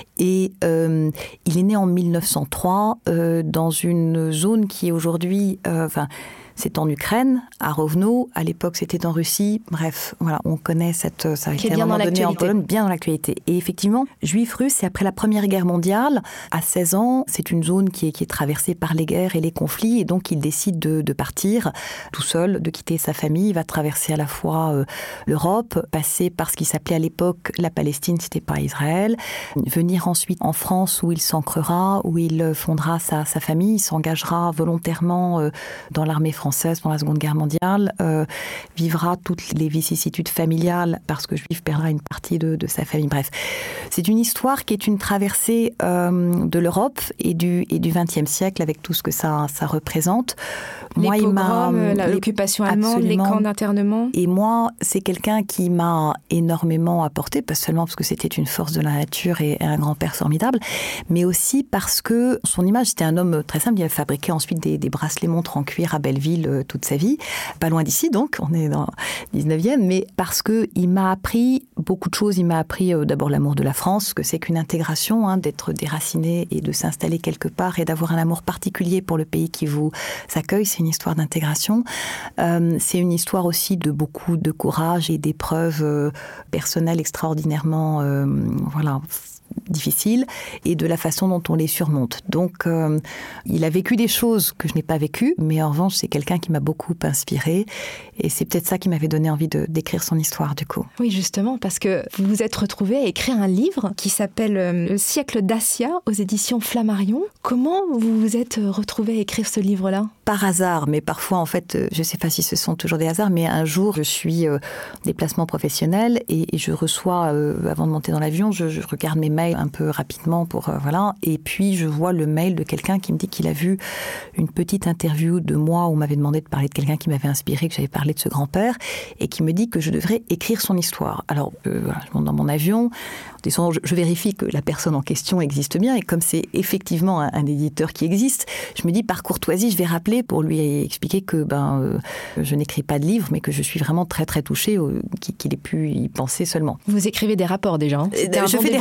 Et euh, il est né en mille neuf cent trois euh, dans une zone qui est aujourd'hui... Euh, enfin, c'est en Ukraine, à Rovno. À l'époque, c'était en Russie. Bref, voilà, on connaît cette... Ça a été bien dans l'actualité. En Pologne, bien dans l'actualité. Et effectivement, juif russe, c'est après la Première Guerre mondiale. À seize ans, c'est une zone qui est, qui est traversée par les guerres et les conflits. Et donc, il décide de, de partir tout seul, de quitter sa famille. Il va traverser à la fois euh, l'Europe, passer par ce qui s'appelait à l'époque la Palestine, c'était pas Israël. Venir ensuite en France, où il s'ancrera, où il fondera sa, sa famille. Il s'engagera volontairement euh, dans l'armée française pendant la Seconde Guerre mondiale, euh, vivra toutes les vicissitudes familiales parce que Juif perdra une partie de, de sa famille. Bref, c'est une histoire qui est une traversée euh, de l'Europe et du, et du vingtième siècle avec tout ce que ça, ça représente. Les moi, pogroms, il m'a, l'occupation allemande, absolument. Les camps d'internement. Et moi, c'est quelqu'un qui m'a énormément apporté, pas seulement parce que c'était une force de la nature et un grand-père formidable, mais aussi parce que son image, c'était un homme très simple. Il a fabriqué ensuite des, des bracelets montres en cuir à Belleville toute sa vie, pas loin d'ici donc, on est dans le dix-neuvième, mais parce qu'il m'a appris beaucoup de choses. Il m'a appris euh, d'abord l'amour de la France, que c'est qu'une intégration, hein, d'être déraciné et de s'installer quelque part et d'avoir un amour particulier pour le pays qui vous accueille. C'est une histoire d'intégration. Euh, c'est une histoire aussi de beaucoup de courage et d'épreuves euh, personnelles extraordinairement euh, voilà, difficiles et de la façon dont on les surmonte. Donc, euh, il a vécu des choses que je n'ai pas vécues, mais en revanche, c'est quelqu'un qui m'a beaucoup inspirée et c'est peut-être ça qui m'avait donné envie de, d'écrire son histoire, du coup. Oui, justement, parce que vous vous êtes retrouvée à écrire un livre qui s'appelle euh, « Le siècle d'Assia » aux éditions Flammarion. Comment vous vous êtes retrouvée à écrire ce livre-là ? Par hasard, mais parfois, en fait, je ne sais pas si ce sont toujours des hasards, mais un jour, je suis euh, déplacement professionnel et, et je reçois, euh, avant de monter dans l'avion, je, je regarde mes mails un peu rapidement pour, euh, voilà, et puis je vois le mail de quelqu'un qui me dit qu'il a vu une petite interview de moi où on m'avait demandé de parler de quelqu'un qui m'avait inspiré, que j'avais parlé de ce grand-père, et qui me dit que je devrais écrire son histoire. Alors, euh, voilà, je monte dans mon avion, je, je vérifie que la personne en question existe bien, et comme c'est effectivement un, un éditeur qui existe, je me dis, par courtoisie, je vais rappeler pour lui expliquer que ben, euh, je n'écris pas de livre, mais que je suis vraiment très très touchée, euh, qu'il ait pu y penser seulement. Vous écrivez des rapports déjà, hein ? Je fais début. des rapports, mais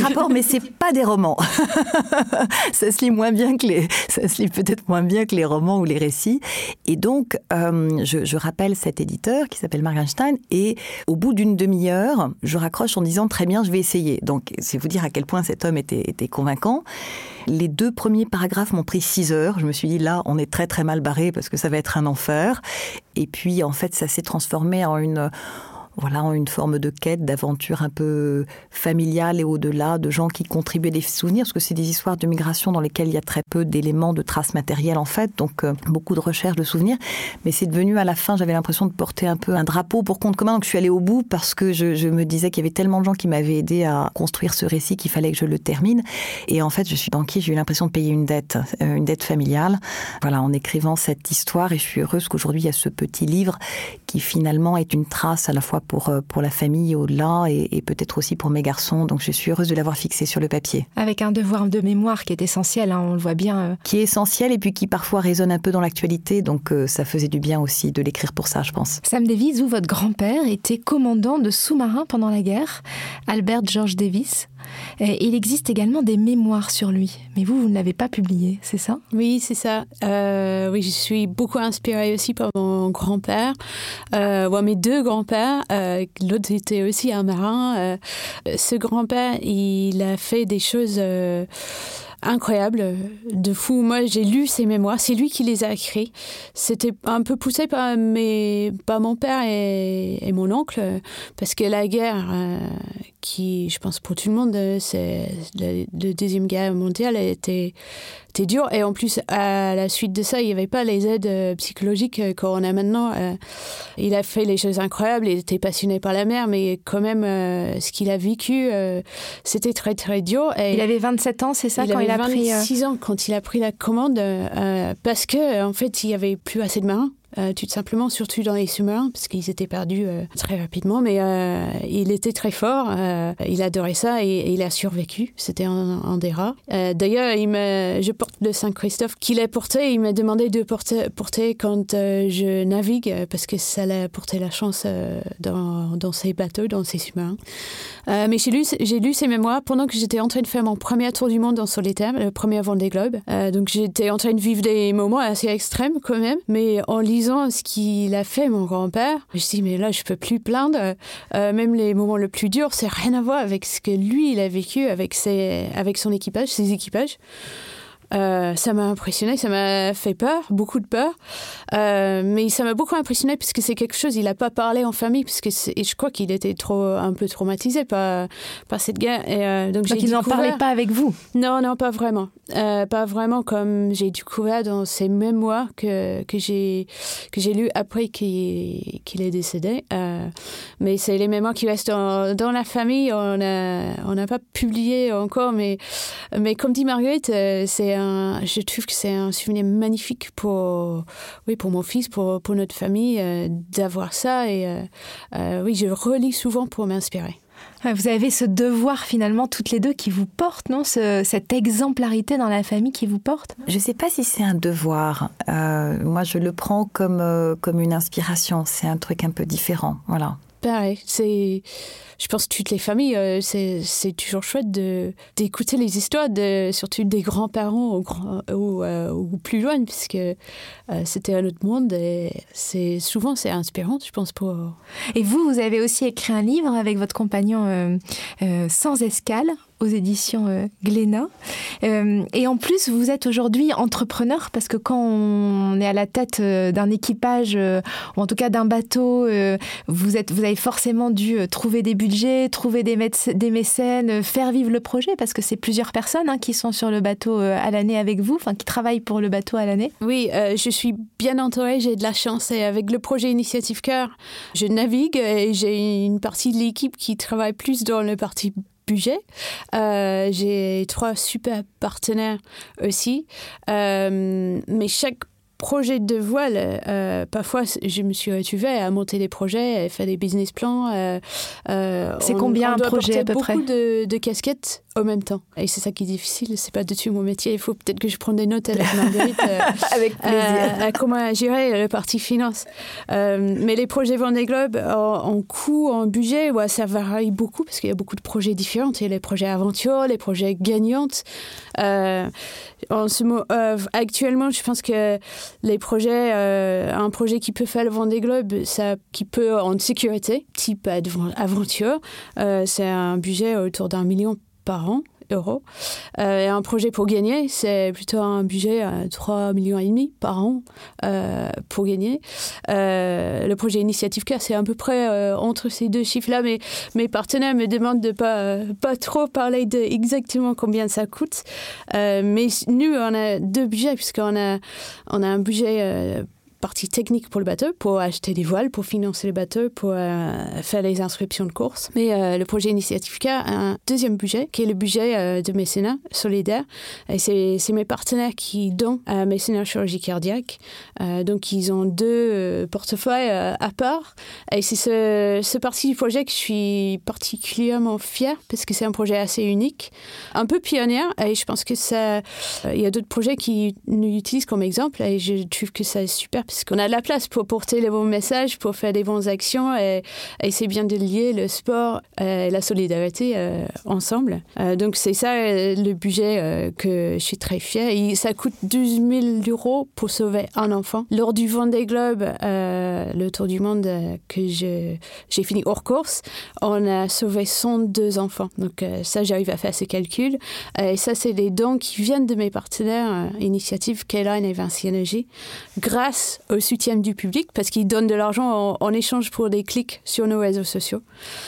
c'est pas des romans. Ça se lit moins bien que les, ça se lit peut-être moins bien que les romans ou les récits. Et donc, euh, je, je rappelle cet éditeur qui s'appelle Mark Einstein, et au bout d'une demi-heure, je raccroche en disant très bien, je vais essayer. Donc, c'est vous dire à quel point cet homme était, était convaincant. Les deux premiers paragraphes m'ont pris six heures. Je me suis dit, là, on est très très mal barré parce que ça va être un enfer. Et puis, en fait, ça s'est transformé en une... Voilà, en une forme de quête, d'aventure un peu familiale et au-delà, de gens qui contribuent des souvenirs, parce que c'est des histoires de migration dans lesquelles il y a très peu d'éléments, de traces matérielles en fait, donc euh, beaucoup de recherches, de souvenirs. Mais c'est devenu à la fin, j'avais l'impression de porter un peu un drapeau pour compte commun, donc je suis allée au bout parce que je, je me disais qu'il y avait tellement de gens qui m'avaient aidé à construire ce récit qu'il fallait que je le termine. Et en fait, je suis banquier, j'ai eu l'impression de payer une dette, euh, une dette familiale, voilà, en écrivant cette histoire. Et je suis heureuse qu'aujourd'hui, il y a ce petit livre qui finalement est une trace à la fois pour, pour la famille au-delà et, et peut-être aussi pour mes garçons. Donc je suis heureuse de l'avoir fixé sur le papier. Avec un devoir de mémoire qui est essentiel, hein, on le voit bien. Qui est essentiel et puis qui parfois résonne un peu dans l'actualité. Donc euh, ça faisait du bien aussi de l'écrire pour ça, je pense. Sam Davies, vous, votre grand-père était commandant de sous-marin pendant la guerre, Albert George Davies. Et il existe également des mémoires sur lui. Mais vous, vous ne l'avez pas publié, c'est ça ? Oui, c'est ça. Euh, oui, je suis beaucoup inspirée aussi par mon grand-père. Euh, ouais, mes deux grands-pères. Euh, l'autre était aussi un marin. Euh, ce grand-père, il a fait des choses... Euh, incroyable, de fou. Moi, j'ai lu ses mémoires. C'est lui qui les a écrits. C'était un peu poussé par, mes, par mon père et, et mon oncle, parce que la guerre, euh, qui, je pense pour tout le monde, c'est la, la Deuxième Guerre mondiale, était, était dure. Et en plus, à la suite de ça, il n'y avait pas les aides psychologiques qu'on a maintenant. Euh, il a fait les choses incroyables. Il était passionné par la mer, mais quand même, euh, ce qu'il a vécu, euh, c'était très, très dur. Et il avait vingt-sept ans, c'est ça, il quand il a pris... Il avait vingt-six ans quand il a pris la commande, euh, parce que en fait, il n'y avait plus assez de marins. Euh, tout simplement, surtout dans les sous-marins, parce qu'ils étaient perdus euh, très rapidement. Mais euh, il était très fort, euh, il adorait ça et, et il a survécu. C'était un, un des rares. Euh, d'ailleurs, il me, je porte le Saint-Christophe qu'il a porté. Il m'a demandé de porter, porter quand euh, je navigue, parce que ça l'a porté la chance euh, dans, dans ses bateaux, dans ses sous-marins. Euh, mais j'ai lu, j'ai lu ses mémoires pendant que j'étais en train de faire mon premier tour du monde en solitaire, le premier Vendée Globe. Euh, donc j'étais en train de vivre des moments assez extrêmes quand même, mais en lisant ce qu'il a fait, mon grand-père, je me suis dit, mais là, je peux plus plaindre. Euh, même les moments les plus durs, c'est rien à voir avec ce que lui, il a vécu avec, ses, avec son équipage, ses équipages. Euh, ça m'a impressionné, ça m'a fait peur, beaucoup de peur. Euh, mais ça m'a beaucoup impressionné parce que c'est quelque chose, il n'a pas parlé en famille, parce que et je crois qu'il était trop, un peu traumatisé par, par cette guerre. Et, euh, donc, donc j'ai il découvert... n'en parlait pas avec vous ? Non, non, pas vraiment. Euh, pas vraiment comme j'ai découvert dans ses mémoires que, que, j'ai, que j'ai lues après qu'il, qu'il est décédé. Euh, mais c'est les mémoires qui restent dans, dans la famille. On n'a on n'a pas publié encore, mais, mais comme dit Marguerite, c'est un, je trouve que c'est un souvenir magnifique pour, oui, pour mon fils, pour, pour notre famille, euh, d'avoir ça. Et euh, euh, oui, je relis souvent pour m'inspirer. Vous avez ce devoir finalement toutes les deux qui vous porte, non ? ce, Cette exemplarité dans la famille qui vous porte ? Je ne sais pas si c'est un devoir. Euh, moi, je le prends comme, euh, comme une inspiration. C'est un truc un peu différent. Voilà. Pareil, c'est, je pense que toutes les familles, euh, c'est, c'est toujours chouette de, d'écouter les histoires, de, surtout des grands-parents ou, grand, ou, euh, ou plus loin, puisque euh, c'était un autre monde et c'est, souvent c'est inspirant, je pense. Pour... Et vous, vous avez aussi écrit un livre avec votre compagnon euh, euh, Sans escale, aux éditions euh, Glénat. Euh, et en plus, vous êtes aujourd'hui entrepreneur, parce que quand on est à la tête euh, d'un équipage, euh, ou en tout cas d'un bateau, euh, vous, êtes, vous avez forcément dû euh, trouver des budgets, trouver des, médec- des mécènes, euh, faire vivre le projet, parce que c'est plusieurs personnes hein, qui sont sur le bateau euh, à l'année avec vous, enfin qui travaillent pour le bateau à l'année. Oui, euh, je suis bien entourée, j'ai de la chance. Et avec le projet Initiative Cœur, je navigue et j'ai une partie de l'équipe qui travaille plus dans le parti budget. Euh, j'ai trois super partenaires aussi. Euh, mais chaque projet de voile, euh, parfois, je me suis retrouvée à monter des projets, à faire des business plans. Euh, euh, c'est on, combien on un doit projet à peu près ? Beaucoup de, de casquettes en même temps. Et c'est ça qui est difficile. C'est pas du tout mon métier. Il faut peut-être que je prenne des notes avec Marguerite. Euh, avec plaisir. À, à comment gérer la partie finance. Euh, mais les projets Vendée Globe, en, en coût, en budget, ouais, ça varie beaucoup parce qu'il y a beaucoup de projets différents. Il y a les projets aventure, les projets gagnantes. Euh, en ce moment, euh, actuellement, je pense que les projets, euh, un projet qui peut faire le Vendée Globe, ça, qui peut en sécurité, type aventure, euh, c'est un budget autour d'un million par an. Euros. Euh, et un projet pour gagner, c'est plutôt un budget à trois millions et demi par an euh, pour gagner. Euh, le projet Initiative K, c'est à peu près euh, entre ces deux chiffres-là, mais mes partenaires me demandent de ne pas, euh, pas trop parler de exactement combien ça coûte. Euh, mais nous, on a deux budgets, puisqu'on a, on a un budget euh, partie technique pour le bateau, pour acheter des voiles, pour financer le bateau, pour euh, faire les inscriptions de course. Mais euh, le projet Initiative K a un deuxième budget, qui est le budget euh, de mécénat solidaire. Et c'est, c'est mes partenaires qui donnent à mécénat chirurgie cardiaque. Euh, donc, ils ont deux euh, portefeuilles euh, à part. Et c'est ce, ce parti du projet que je suis particulièrement fière, parce que c'est un projet assez unique, un peu pionnier. Et je pense que ça... Euh, il y a d'autres projets qui nous utilisent comme exemple. Et je trouve que ça est super, parce qu'on a de la place pour porter les bons messages, pour faire des bonnes actions, et, et c'est bien de lier le sport et la solidarité euh, ensemble. Euh, donc c'est ça euh, le budget euh, que je suis très fière. Et ça coûte douze mille euros pour sauver un enfant. Lors du Vendée Globe, euh, le Tour du Monde euh, que je, j'ai fini hors course, on a sauvé cent deux enfants. Donc euh, ça, j'arrive à faire ces calculs. Et ça, c'est les dons qui viennent de mes partenaires, euh, Initiative, K-Line et Vinci Énergie, grâce au soutien du public, parce qu'ils donnent de l'argent en, en échange pour des clics sur nos réseaux sociaux.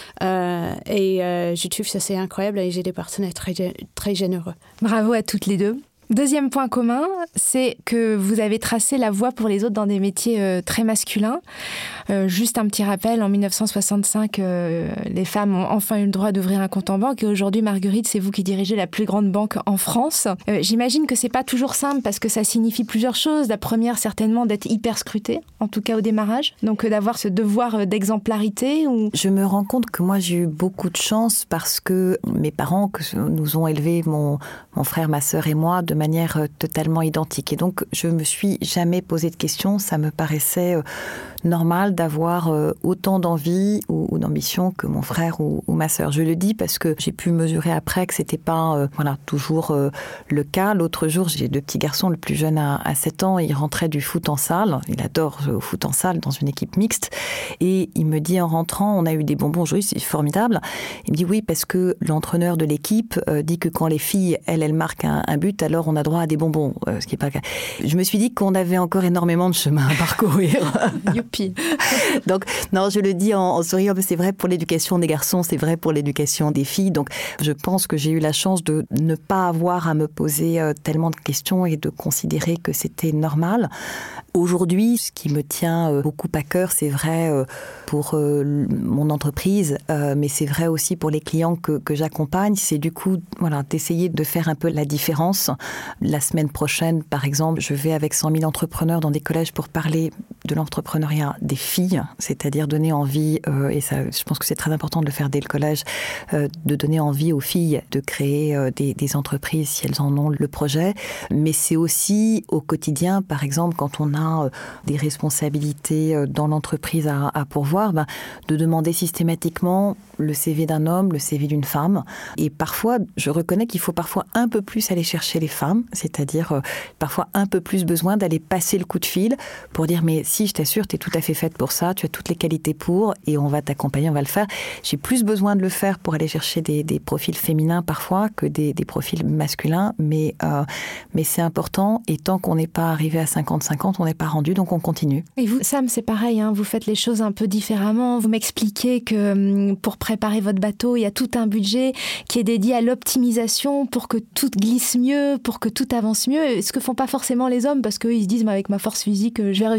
Euh, et euh, je trouve que ça, c'est incroyable, et j'ai des partenaires très, très généreux. Bravo à toutes les deux. Deuxième point commun, c'est que vous avez tracé la voie pour les autres dans des métiers euh, très masculins. Euh, juste un petit rappel, en dix-neuf cent soixante-cinq, euh, les femmes ont enfin eu le droit d'ouvrir un compte en banque. Et aujourd'hui, Marguerite, c'est vous qui dirigez la plus grande banque en France. Euh, j'imagine que c'est pas toujours simple parce que ça signifie plusieurs choses. La première, certainement, d'être hyper scrutée, en tout cas au démarrage. Donc, euh, d'avoir ce devoir d'exemplarité. Ou... Je me rends compte que moi, j'ai eu beaucoup de chance parce que mes parents que nous ont élevés, mon, mon frère, ma sœur et moi, de manière totalement identique. Et donc, je me suis jamais posé de questions. Ça me paraissait euh, normal d'avoir euh, autant d'envie ou, ou d'ambition que mon frère ou, ou ma sœur. Je le dis parce que j'ai pu mesurer après que c'était pas euh, voilà, toujours euh, le cas. L'autre jour, j'ai deux petits garçons. Le plus jeune a, a sept ans. Il rentrait du foot en salle. Il adore jouer au foot en salle dans une équipe mixte. Et il me dit en rentrant, on a eu des bonbons aujourd'hui, c'est formidable. Il me dit oui, parce que l'entraîneur de l'équipe euh, dit que quand les filles, elles, elles marquent un, un but, alors on a droit à des bonbons, euh, ce qui est pas le cas. Je me suis dit qu'on avait encore énormément de chemin à parcourir. Youpi. Donc, non, je le dis en, en souriant, mais c'est vrai pour l'éducation des garçons, c'est vrai pour l'éducation des filles. Donc, je pense que j'ai eu la chance de ne pas avoir à me poser euh, tellement de questions et de considérer que c'était normal. Aujourd'hui, ce qui me tient euh, beaucoup à cœur, c'est vrai euh, pour euh, mon entreprise, euh, mais c'est vrai aussi pour les clients que, que j'accompagne, c'est du coup voilà, d'essayer de faire un peu la différence. La semaine prochaine, par exemple, je vais avec cent mille entrepreneurs dans des collèges pour parler de l'entrepreneuriat des filles, c'est-à-dire donner envie, euh, et ça, je pense que c'est très important de le faire dès le collège, euh, de donner envie aux filles de créer euh, des, des entreprises si elles en ont le projet. Mais c'est aussi au quotidien, par exemple, quand on a euh, des responsabilités euh, dans l'entreprise à, à pourvoir, ben, de demander systématiquement le C V d'un homme, le C V d'une femme. Et parfois, je reconnais qu'il faut parfois un peu plus aller chercher les femmes, c'est-à-dire euh, parfois un peu plus besoin d'aller passer le coup de fil pour dire mais si, je t'assure, tu es tout à fait faite pour ça, tu as toutes les qualités pour et on va t'accompagner, on va le faire. J'ai plus besoin de le faire pour aller chercher des, des profils féminins parfois que des, des profils masculins, mais, euh, mais c'est important et tant qu'on n'est pas arrivé à cinquante cinquante, on n'est pas rendu, donc on continue. Et vous, Sam, c'est pareil, hein, vous faites les choses un peu différemment. Vous m'expliquez que pour préparer votre bateau, il y a tout un budget qui est dédié à l'optimisation pour que tout glisse mieux, pour que tout avance mieux. Ce que font pas forcément les hommes parce qu'ils se disent, avec ma force physique, je vais réussir à avancer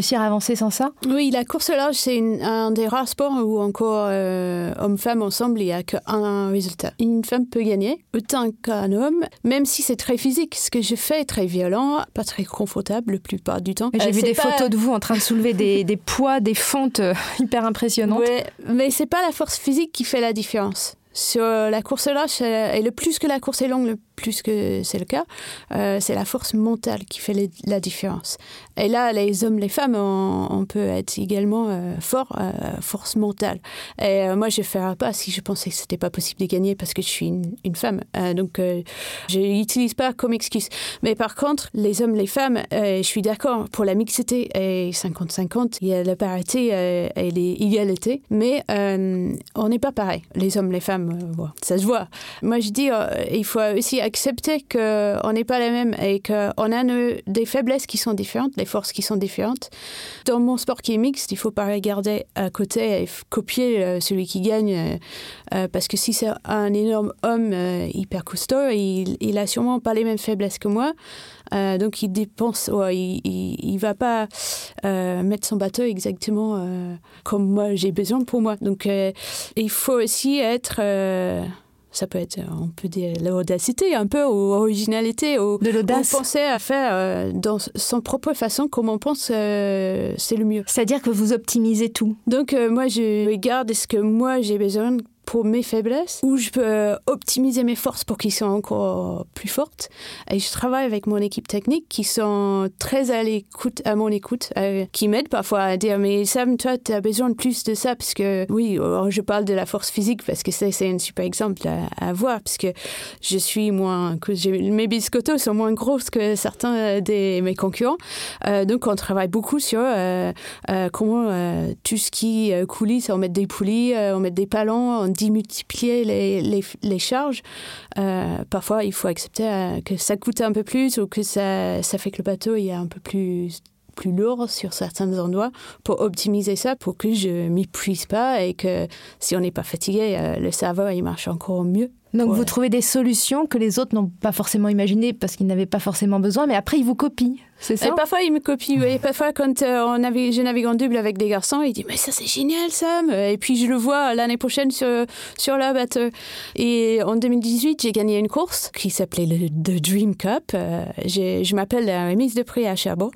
penser sans ça? Oui, la course au large, c'est une, un des rares sports où encore euh, hommes-femmes ensemble, il n'y a qu'un résultat. Une femme peut gagner autant qu'un homme, même si c'est très physique. Ce que je fais est très violent, pas très confortable la plupart du temps. J'ai euh, vu des pas... photos de vous en train de soulever des, des poids, des fentes hyper impressionnantes. Ouais, mais c'est pas la force physique qui fait la différence. Sur la course au large, et le plus que la course est longue, le plus que c'est le cas, euh, c'est la force mentale qui fait les, la différence. Et là, les hommes, les femmes, on, on peut être également euh, forts, euh, force mentale. Et euh, moi, je ne ferais pas si je pensais que ce n'était pas possible de gagner parce que je suis une, une femme. Euh, donc, euh, je n'utilise pas comme excuse. Mais par contre, les hommes, les femmes, euh, je suis d'accord pour la mixité et cinquante cinquante, il y a la parité euh, et l'égalité, mais euh, on n'est pas pareil, les hommes, les femmes. Ça se voit. Moi, je dis, euh, il faut aussi accepter qu'on n'est pas les mêmes et qu'on a nos, des faiblesses qui sont différentes, des forces qui sont différentes. Dans mon sport qui est mixte, il ne faut pas regarder à côté et copier euh, celui qui gagne. Euh, euh, parce que si c'est un énorme homme euh, hyper costaud, il, il a sûrement pas les mêmes faiblesses que moi. Euh, donc, il dépense, ouais, il ne va pas euh, mettre son bateau exactement euh, comme moi, j'ai besoin pour moi. Donc, euh, il faut aussi être... Euh, ça peut être, on peut dire, l'audacité un peu, ou originalité, ou, de l'audace. Ou penser à faire euh, dans son propre façon comme on pense euh, c'est le mieux. C'est-à-dire que vous optimisez tout. Donc, euh, moi, je regarde ce que moi, j'ai besoin pour mes faiblesses, où je peux optimiser mes forces pour qu'elles soient encore plus fortes. Et je travaille avec mon équipe technique qui sont très à l'écoute, à mon écoute, euh, qui m'aident parfois à dire « Mais Sam, toi, tu as besoin de plus de ça » parce que, oui, je parle de la force physique parce que c'est, c'est un super exemple à, à voir, parce que je suis moins... Que j'ai, mes biscottos sont moins grosses que certains de mes concurrents. Euh, donc, on travaille beaucoup sur euh, euh, comment euh, tout ce qui euh, coulisses, on met des poulies, euh, on met des palans, on démultiplier les, les, les charges. Euh, parfois, il faut accepter euh, que ça coûte un peu plus ou que ça, ça fait que le bateau est un peu plus, plus lourd sur certains endroits pour optimiser ça, pour que je ne m'épuise pas et que si on n'est pas fatigué, euh, le cerveau il marche encore mieux. Donc ouais. Vous trouvez des solutions que les autres n'ont pas forcément imaginées parce qu'ils n'avaient pas forcément besoin, mais après ils vous copient, c'est ça? Et parfois ils me copient, oui. Parfois quand euh, on avait, je navigue en double avec des garçons, ils disent « Mais ça c'est génial Sam !» Et puis je le vois l'année prochaine sur, sur le bateau. Et en deux mille dix-huit, j'ai gagné une course qui s'appelait le The Dream Cup. Euh, j'ai, je m'appelle la remise de prix à Cherbourg.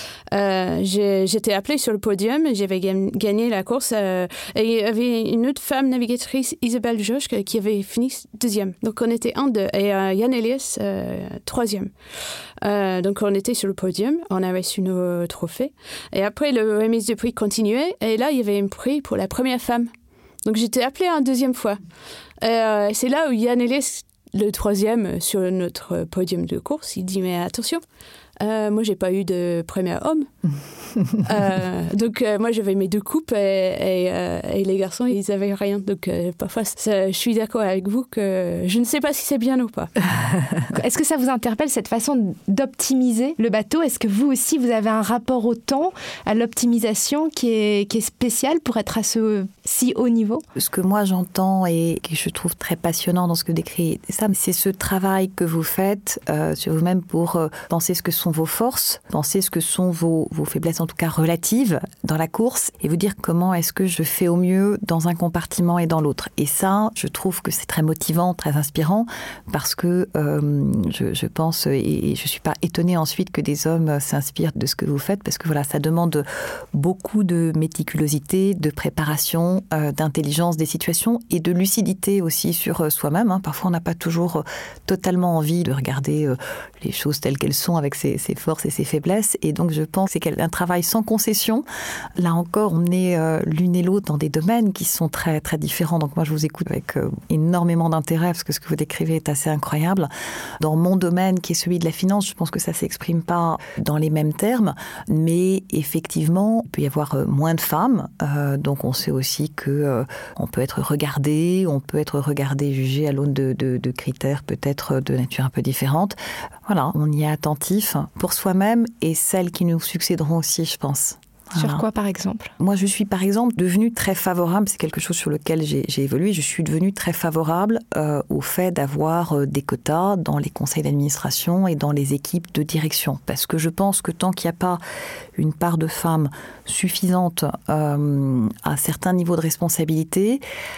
Euh, j'ai, j'étais appelée sur le podium, j'avais gagné la course euh, et il y avait une autre femme navigatrice, Isabelle Josch, qui avait fini deuxième. Donc on était en deux et euh, Yann Elias euh, troisième. Euh, donc on était sur le podium, on avait reçu nos trophées et après le remise de prix continuait et là il y avait un prix pour la première femme. Donc j'étais appelée une deuxième fois. Et, euh, c'est là où Yann Elias, le troisième sur notre podium de course, il dit mais attention. Euh, moi, j'ai pas eu de premier homme. euh, donc, euh, moi, j'avais mes deux coupes et, et, euh, et les garçons, ils avaient rien. Donc, euh, parfois, ça, je suis d'accord avec vous que je ne sais pas si c'est bien ou pas. Est-ce que ça vous interpelle, cette façon d'optimiser le bateau? Est-ce que vous aussi, vous avez un rapport au temps, à l'optimisation qui est, qui est spécial pour être à ce si haut niveau? Ce que moi, j'entends et que je trouve très passionnant dans ce que décrit Sam, c'est ce travail que vous faites euh, sur vous-même pour euh, penser ce que sont vos forces, penser ce que sont vos, vos faiblesses, en tout cas relatives, dans la course, et vous dire comment est-ce que je fais au mieux dans un compartiment et dans l'autre. Et ça, je trouve que c'est très motivant, très inspirant, parce que euh, je, je pense, et, et je ne suis pas étonnée ensuite que des hommes s'inspirent de ce que vous faites, parce que voilà, ça demande beaucoup de méticulosité, de préparation, euh, d'intelligence des situations, et de lucidité aussi sur euh, soi-même. Hein. Parfois, on n'a pas toujours euh, totalement envie de regarder euh, les choses telles qu'elles sont avec ses, ses forces et ses faiblesses. Et donc, je pense que c'est un travail sans concession. Là encore, on est euh, l'une et l'autre dans des domaines qui sont très, très différents. Donc, moi, je vous écoute avec euh, énormément d'intérêt parce que ce que vous décrivez est assez incroyable. Dans mon domaine, qui est celui de la finance, je pense que ça ne s'exprime pas dans les mêmes termes. Mais effectivement, il peut y avoir euh, moins de femmes. Euh, donc, on sait aussi que euh, on peut être regardé, on peut être regardé, jugé à l'aune de, de, de critères peut-être de nature un peu différente. Voilà, on y est attentif pour soi-même et celles qui nous succéderont aussi, je pense. Sur Voilà. quoi, par exemple ? Moi, je suis, par exemple, devenue très favorable, c'est quelque chose sur lequel j'ai, j'ai évolué, je suis devenue très favorable euh, au fait d'avoir euh, des quotas dans les conseils d'administration et dans les équipes de direction. Parce que je pense que tant qu'il n'y a pas une part de femmes suffisante euh, à certains niveaux de responsabilité,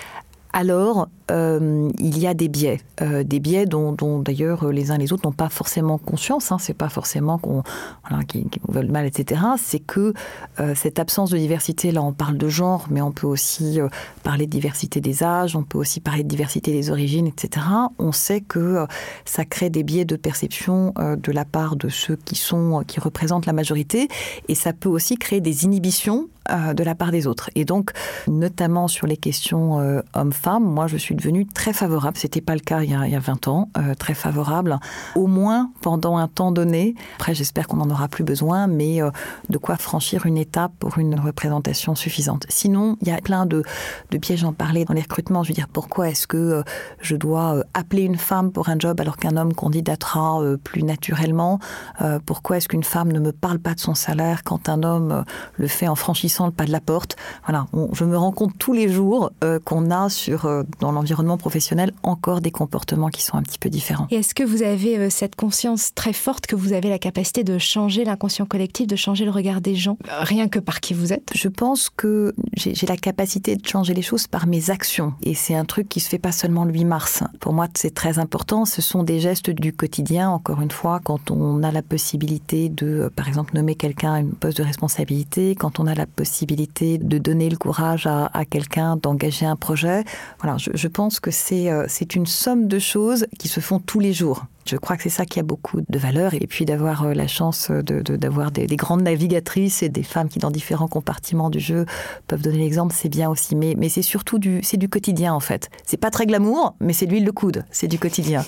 alors euh, il y a des biais, euh, des biais dont, dont d'ailleurs les uns et les autres n'ont pas forcément conscience. Hein, c'est pas forcément qu'on voilà, qu'ils, qu'ils veulent mal, et cetera. C'est que euh, cette absence de diversité, là, on parle de genre, mais on peut aussi euh, parler de diversité des âges, on peut aussi parler de diversité des origines, et cetera. On sait que euh, ça crée des biais de perception euh, de la part de ceux qui sont, qui représentent la majorité, et ça peut aussi créer des inhibitions euh, de la part des autres. Et donc, notamment sur les questions euh, hommes-femmes, moi, je suis devenue très favorable. C'était pas le cas il y a, il y a vingt ans, euh, très favorable, au moins pendant un temps donné. Après, j'espère qu'on n'en aura plus besoin, mais euh, de quoi franchir une étape pour une représentation suffisante. Sinon, il y a plein de, de pièges, j'en parlais dans les recrutements. Je veux dire, pourquoi est-ce que euh, je dois euh, appeler une femme pour un job alors qu'un homme candidatera euh, plus naturellement ? euh, Pourquoi est-ce qu'une femme ne me parle pas de son salaire quand un homme euh, le fait en franchissant le pas de la porte ? Voilà, on, je me rends compte tous les jours euh, qu'on a sur, euh, dans l'environnement professionnel encore des comportements qui sont un petit peu différents. Et est-ce que vous avez euh, cette conscience très forte que vous avez la capacité de changer l'inconscient collectif, de changer le regard des gens, rien que par qui vous êtes ? Je pense que j'ai, j'ai la capacité de changer les choses par mes actions. Et c'est un truc qui se fait pas seulement le huit mars. Pour moi, c'est très important. Ce sont des gestes du quotidien. Encore une fois, quand on a la possibilité de, par exemple, nommer quelqu'un à un poste de responsabilité, quand on a la possibilité de donner le courage à, à quelqu'un d'engager un projet. Voilà, je, je pense que c'est, euh, c'est une somme de choses qui se font tous les jours. Je crois que c'est ça qui a beaucoup de valeur. Et puis d'avoir euh, la chance de, de, d'avoir des, des grandes navigatrices et des femmes qui, dans différents compartiments du jeu, peuvent donner l'exemple, c'est bien aussi. Mais, mais c'est surtout du, c'est du quotidien, en fait. C'est pas très glamour, mais c'est de l'huile de coude. C'est du quotidien.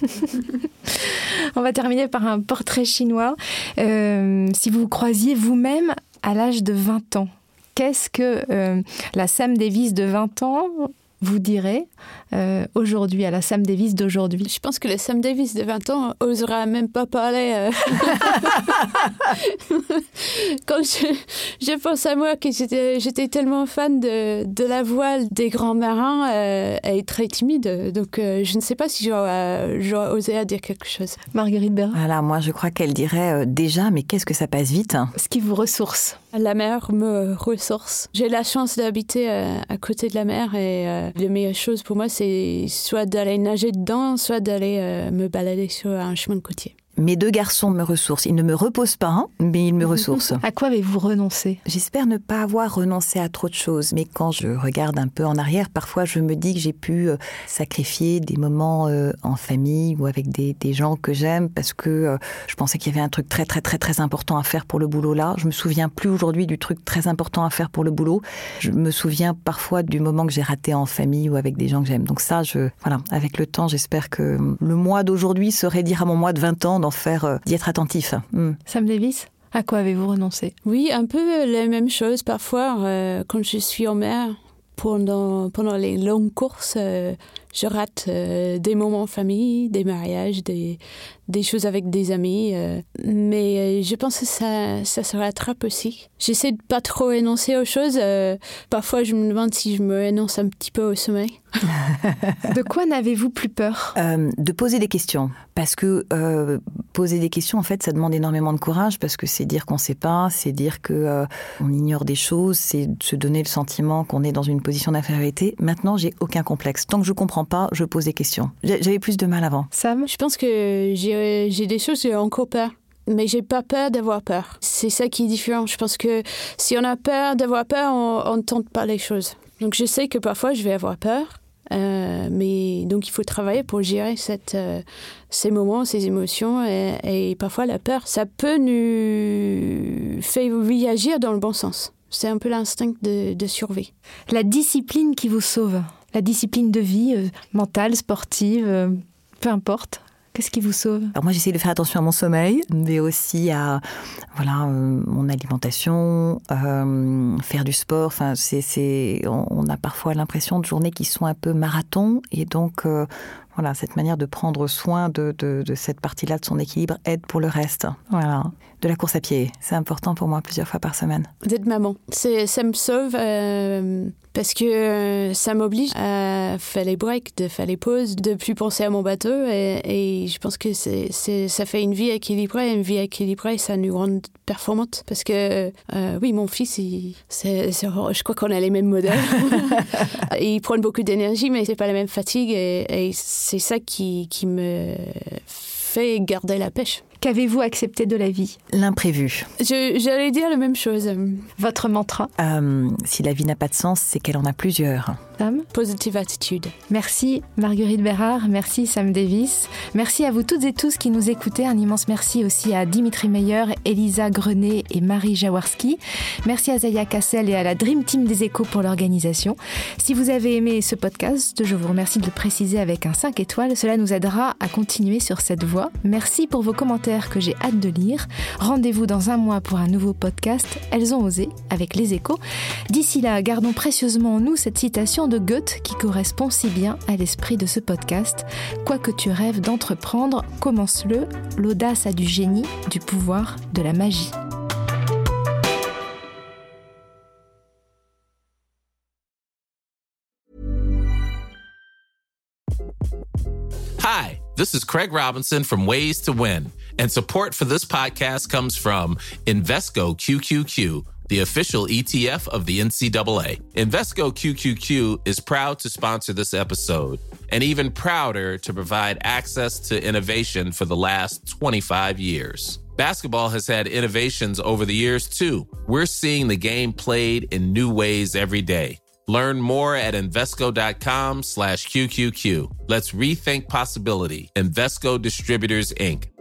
On va terminer par un portrait chinois. Euh, si vous vous croisiez vous-même à l'âge de vingt ans, qu'est-ce que euh, la Sam Davis de vingt ans vous dirait euh, aujourd'hui, à la Sam Davis d'aujourd'hui? Je pense que la Sam Davis de vingt ans osera même pas parler. Euh... Quand je, je pense à moi, que j'étais, j'étais tellement fan de, de la voile des grands marins, euh, elle est très timide. Donc euh, je ne sais pas si j'aurais, j'aurais osé à dire quelque chose. Marguerite Bérin. Voilà, moi je crois qu'elle dirait euh, déjà, mais qu'est-ce que ça passe vite. Ce qui vous ressource. La mer me ressource. J'ai la chance d'habiter euh, à côté de la mer et euh, la meilleure chose pour moi, c'est soit d'aller nager dedans, soit d'aller euh, me balader sur un chemin de côtier. Mes deux garçons me ressourcent. Ils ne me reposent pas, hein, mais ils me ressourcent. À quoi avez-vous renoncé ? J'espère ne pas avoir renoncé à trop de choses. Mais quand je regarde un peu en arrière, parfois je me dis que j'ai pu euh, sacrifier des moments euh, en famille ou avec des, des gens que j'aime parce que euh, je pensais qu'il y avait un truc très très très très important à faire pour le boulot là. Je me souviens plus aujourd'hui du truc très important à faire pour le boulot. Je me souviens parfois du moment que j'ai raté en famille ou avec des gens que j'aime. Donc ça, je, voilà, avec le temps, j'espère que le moi d'aujourd'hui saurait dire à mon moi de vingt ans d'en faire, euh, d'y être attentif. Mm. Sam Davis, à quoi avez-vous renoncé ? Oui, un peu les mêmes choses parfois. Euh, quand je suis en mer, pendant, pendant les longues courses, euh, je rate euh, des moments en famille, des mariages, des, des choses avec des amis. Euh, mais euh, je pense que ça, ça se rattrape aussi. J'essaie de pas trop énoncer aux choses. Euh, parfois, je me demande si je me énonce un petit peu au sommeil. De quoi n'avez-vous plus peur ? euh, De poser des questions. Parce que euh, poser des questions, en fait, ça demande énormément de courage parce que c'est dire qu'on ne sait pas, c'est dire qu'on euh, ignore des choses, c'est se donner le sentiment qu'on est dans une position d'infériorité. Maintenant, j'ai aucun complexe. Tant que je ne comprends pas, je pose des questions. J'avais plus de mal avant. Sam ? Je pense que j'ai, j'ai des choses que j'ai encore peur. Mais j'ai pas peur d'avoir peur. C'est ça qui est différent. Je pense que si on a peur d'avoir peur, on ne tente pas les choses. Donc je sais que parfois je vais avoir peur. Euh, mais donc il faut travailler pour gérer cette, euh, ces moments, ces émotions. Et, et parfois la peur, ça peut nous faire réagir dans le bon sens. C'est un peu l'instinct de, de survie. La discipline qui vous sauve, la discipline de vie, euh, mentale, sportive, euh, peu importe. Qu'est-ce qui vous sauve ? Alors moi, j'essaie de faire attention à mon sommeil, mais aussi à voilà, euh, mon alimentation, euh, faire du sport. Enfin, c'est, c'est, on, on a parfois l'impression de journées qui sont un peu marathon. Et donc, euh, Voilà, cette manière de prendre soin de, de, de cette partie-là de son équilibre aide pour le reste. Voilà. De la course à pied, c'est important pour moi plusieurs fois par semaine. D'être maman, c'est, ça me sauve euh, parce que euh, ça m'oblige à faire les breaks, de faire les pauses, de plus penser à mon bateau et, et je pense que c'est, c'est, ça fait une vie équilibrée, une vie équilibrée, ça nous rend performante parce que euh, oui, mon fils, il, c'est, c'est, je crois qu'on a les mêmes modèles. Il prend beaucoup d'énergie, mais c'est pas la même fatigue et, et c'est ça qui, qui me fait garder la pêche. Qu'avez-vous accepté de la vie ? L'imprévu. Je, j'allais dire la même chose. Votre mantra ? euh, Si la vie n'a pas de sens, c'est qu'elle en a plusieurs. Sam ? Positive attitude. Merci Marguerite Bérard, merci Sam Davis. Merci à vous toutes et tous qui nous écoutez. Un immense merci aussi à Dimitri Meyer, Elisa Grenet et Marie Jaworski. Merci à Zaya Cassel et à la Dream Team des Échos pour l'organisation. Si vous avez aimé ce podcast, je vous remercie de le préciser avec un cinq étoiles. Cela nous aidera à continuer sur cette voie. Merci pour vos commentaires que j'ai hâte de lire. Rendez-vous dans un mois pour un nouveau podcast, Elles ont osé, avec les Échos. D'ici là, gardons précieusement en nous cette citation de Goethe qui correspond si bien à l'esprit de ce podcast. Quoi que tu rêves d'entreprendre, commence-le. L'audace a du génie, du pouvoir, de la magie. Hi, this is Craig Robinson from Ways to Win, and support for this podcast comes from Invesco Q Q Q, the official E T F of the N C double A. Invesco Q Q Q is proud to sponsor this episode, and even prouder to provide access to innovation for the last twenty-five years. Basketball has had innovations over the years, too. We're seeing the game played in new ways every day. Learn more at Invesco.com slash QQQ. Let's rethink possibility. Invesco Distributors, Incorporated.